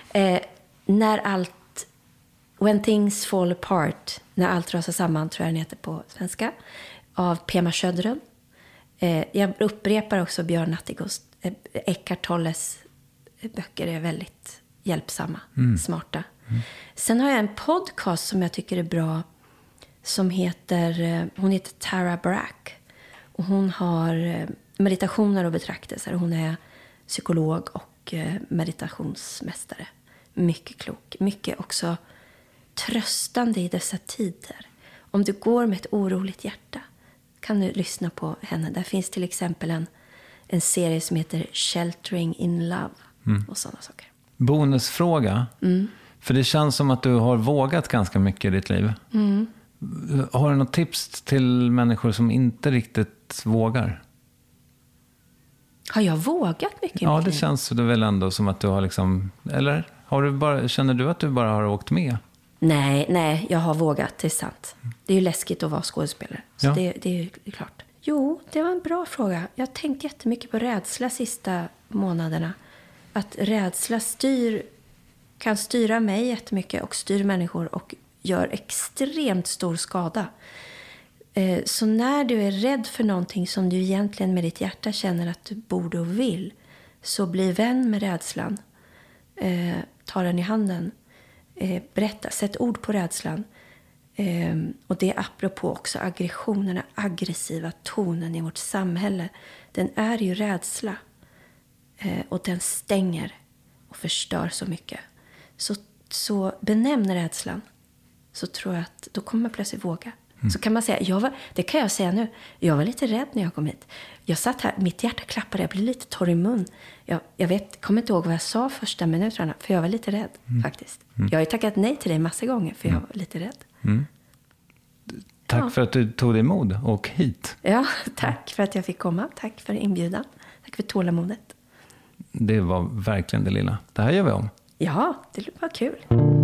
Speaker 4: When Things Fall Apart, när allt rasar samman, tror jag den heter på svenska. Av Pema Chodron. Jag upprepar också Björn Natthigos. Eckhart Tolles böcker är väldigt hjälpsamma, smarta. Sen har jag en podcast som jag tycker är bra, som hon heter Tara Brach. Och hon har meditationer och betraktelser. Hon är psykolog och meditationsmästare. Mycket klok. Mycket också tröstande i dessa tider. Om du går med ett oroligt hjärta kan du lyssna på henne. Där finns till exempel en serie som heter Sheltering in Love. Och sådana saker.
Speaker 1: Bonusfråga. För det känns som att du har vågat ganska mycket i ditt liv. Har du något tips till människor som inte riktigt vågar?
Speaker 4: Har jag vågat mycket?
Speaker 1: Ja, det känns det väl ändå som att du har liksom... Eller känner du att du bara har åkt med?
Speaker 4: Nej, jag har vågat, det är sant. Det är ju läskigt att vara skådespelare. Så det är ju klart. Jo, det var en bra fråga. Jag har tänkt jättemycket på rädsla sista månaderna. Att rädsla kan styra mig jättemycket och styr människor och gör extremt stor skada. Så när du är rädd för någonting som du egentligen med ditt hjärta känner att du borde och vill, så bli vän med rädslan. Ta den i handen. Berätta, sätt ord på rädslan. Och det är apropå också aggressionen, den aggressiva tonen i vårt samhälle. Den är ju rädsla. Och den stänger och förstör så mycket. Så benämn rädslan. Så tror jag att då kommer man plötsligt våga. Så kan man säga, det kan jag säga nu, jag var lite rädd när jag kom hit. Jag satt här, mitt hjärta klappade, jag blev lite torr i mun. Jag kommer inte ihåg vad jag sa första minuterna, för jag var lite rädd faktiskt. Jag har ju tackat nej till dig massa gånger, för jag var lite rädd.
Speaker 1: Tack för att du tog dig mod och hit.
Speaker 4: Ja, tack för att jag fick komma. Tack för inbjudan. Tack för tålamodet.
Speaker 1: Det var verkligen det lilla. Det här gör vi om.
Speaker 4: Ja, det var kul.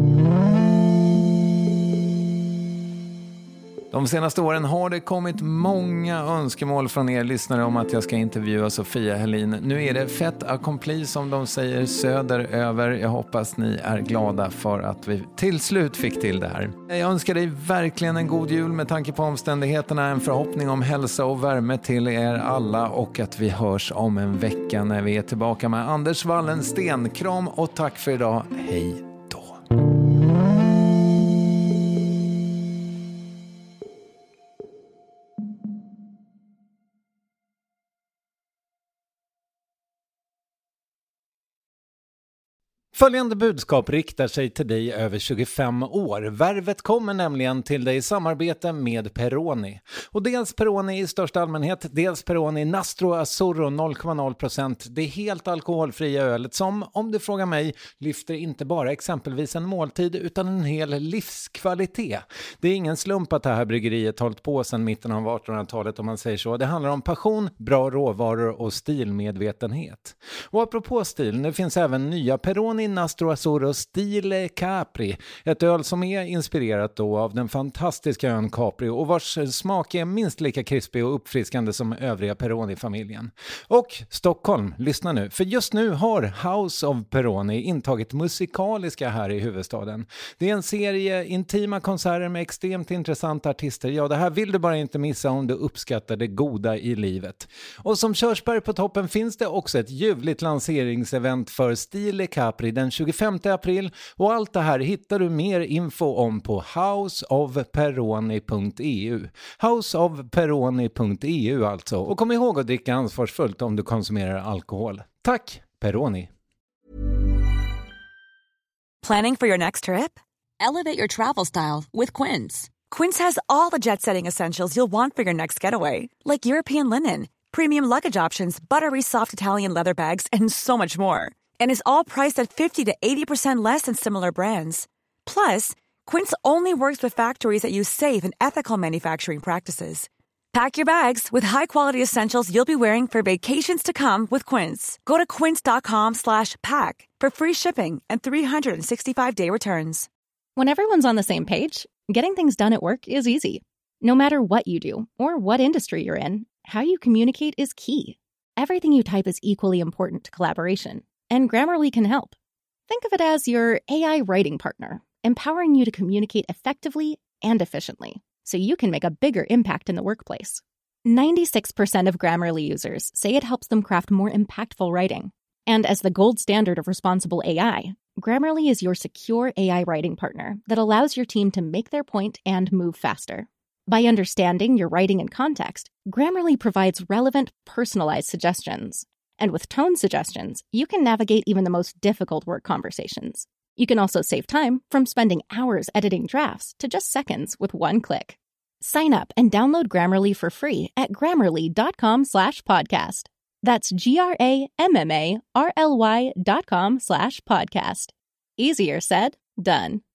Speaker 1: De senaste åren har det kommit många önskemål från er lyssnare om att jag ska intervjua Sofia Helin. Nu är det fait accompli som de säger söderöver. Jag hoppas ni är glada för att vi till slut fick till det här. Jag önskar dig verkligen en god jul med tanke på omständigheterna. En förhoppning om hälsa och värme till er alla och att vi hörs om en vecka när vi är tillbaka med Anders Wallensten. Kram och tack för idag. Hej då. Följande budskap riktar sig till dig över 25 år. Värvet kommer nämligen till dig i samarbete med Peroni. Och dels Peroni i största allmänhet, dels Peroni Nastro Azzurro 0,0%. Det är helt alkoholfria ölet som, om du frågar mig, lyfter inte bara exempelvis en måltid utan en hel livskvalitet. Det är ingen slump att det här bryggeriet hållit på sedan mitten av 1800-talet om man säger så. Det handlar om passion, bra råvaror och stilmedvetenhet. Och apropå stil, nu finns även nya Peroni Nastro Azzurro Stile Capri, ett öl som är inspirerat då av den fantastiska ön Capri och vars smak är minst lika krispig och uppfriskande som övriga Peroni-familjen. Och Stockholm, lyssna nu, för just nu har House of Peroni intagit musikaliska här i huvudstaden. Det är en serie intima konserter med extremt intressanta artister. Ja, det här vill du bara inte missa om du uppskattar det goda i livet. Och som körsbär på toppen finns det också ett ljuvligt lanseringsevent för Stile Capri den 25 april och allt det här hittar du mer info om på houseofperoni.eu. Houseofperoni.eu alltså. Och kom ihåg att dricka ansvarsfullt om du konsumerar alkohol. Tack, Peroni.
Speaker 12: Planning for your next trip? Elevate your travel style with Quince. Quince has all the jet-setting essentials you'll want for your next getaway, like European linen, premium luggage options, buttery soft Italian leather bags, and so much more. And is all priced at 50 to 80% less than similar brands. Plus, Quince only works with factories that use safe and ethical manufacturing practices. Pack your bags with high-quality essentials you'll be wearing for vacations to come with Quince. Go to quince.com/pack for free shipping and 365-day returns.
Speaker 13: When everyone's on the same page, getting things done at work is easy. No matter what you do or what industry you're in, how you communicate is key. Everything you type is equally important to collaboration. And Grammarly can help. Think of it as your AI writing partner, empowering you to communicate effectively and efficiently, so you can make a bigger impact in the workplace. 96% of Grammarly users say it helps them craft more impactful writing. And as the gold standard of responsible AI, Grammarly is your secure AI writing partner that allows your team to make their point and move faster. By understanding your writing and context, Grammarly provides relevant, personalized suggestions. And with tone suggestions, you can navigate even the most difficult work conversations. You can also save time from spending hours editing drafts to just seconds with one click. Sign up and download Grammarly for free at grammarly.com/podcast. That's GRAMMARLY.com/podcast. Easier said, done.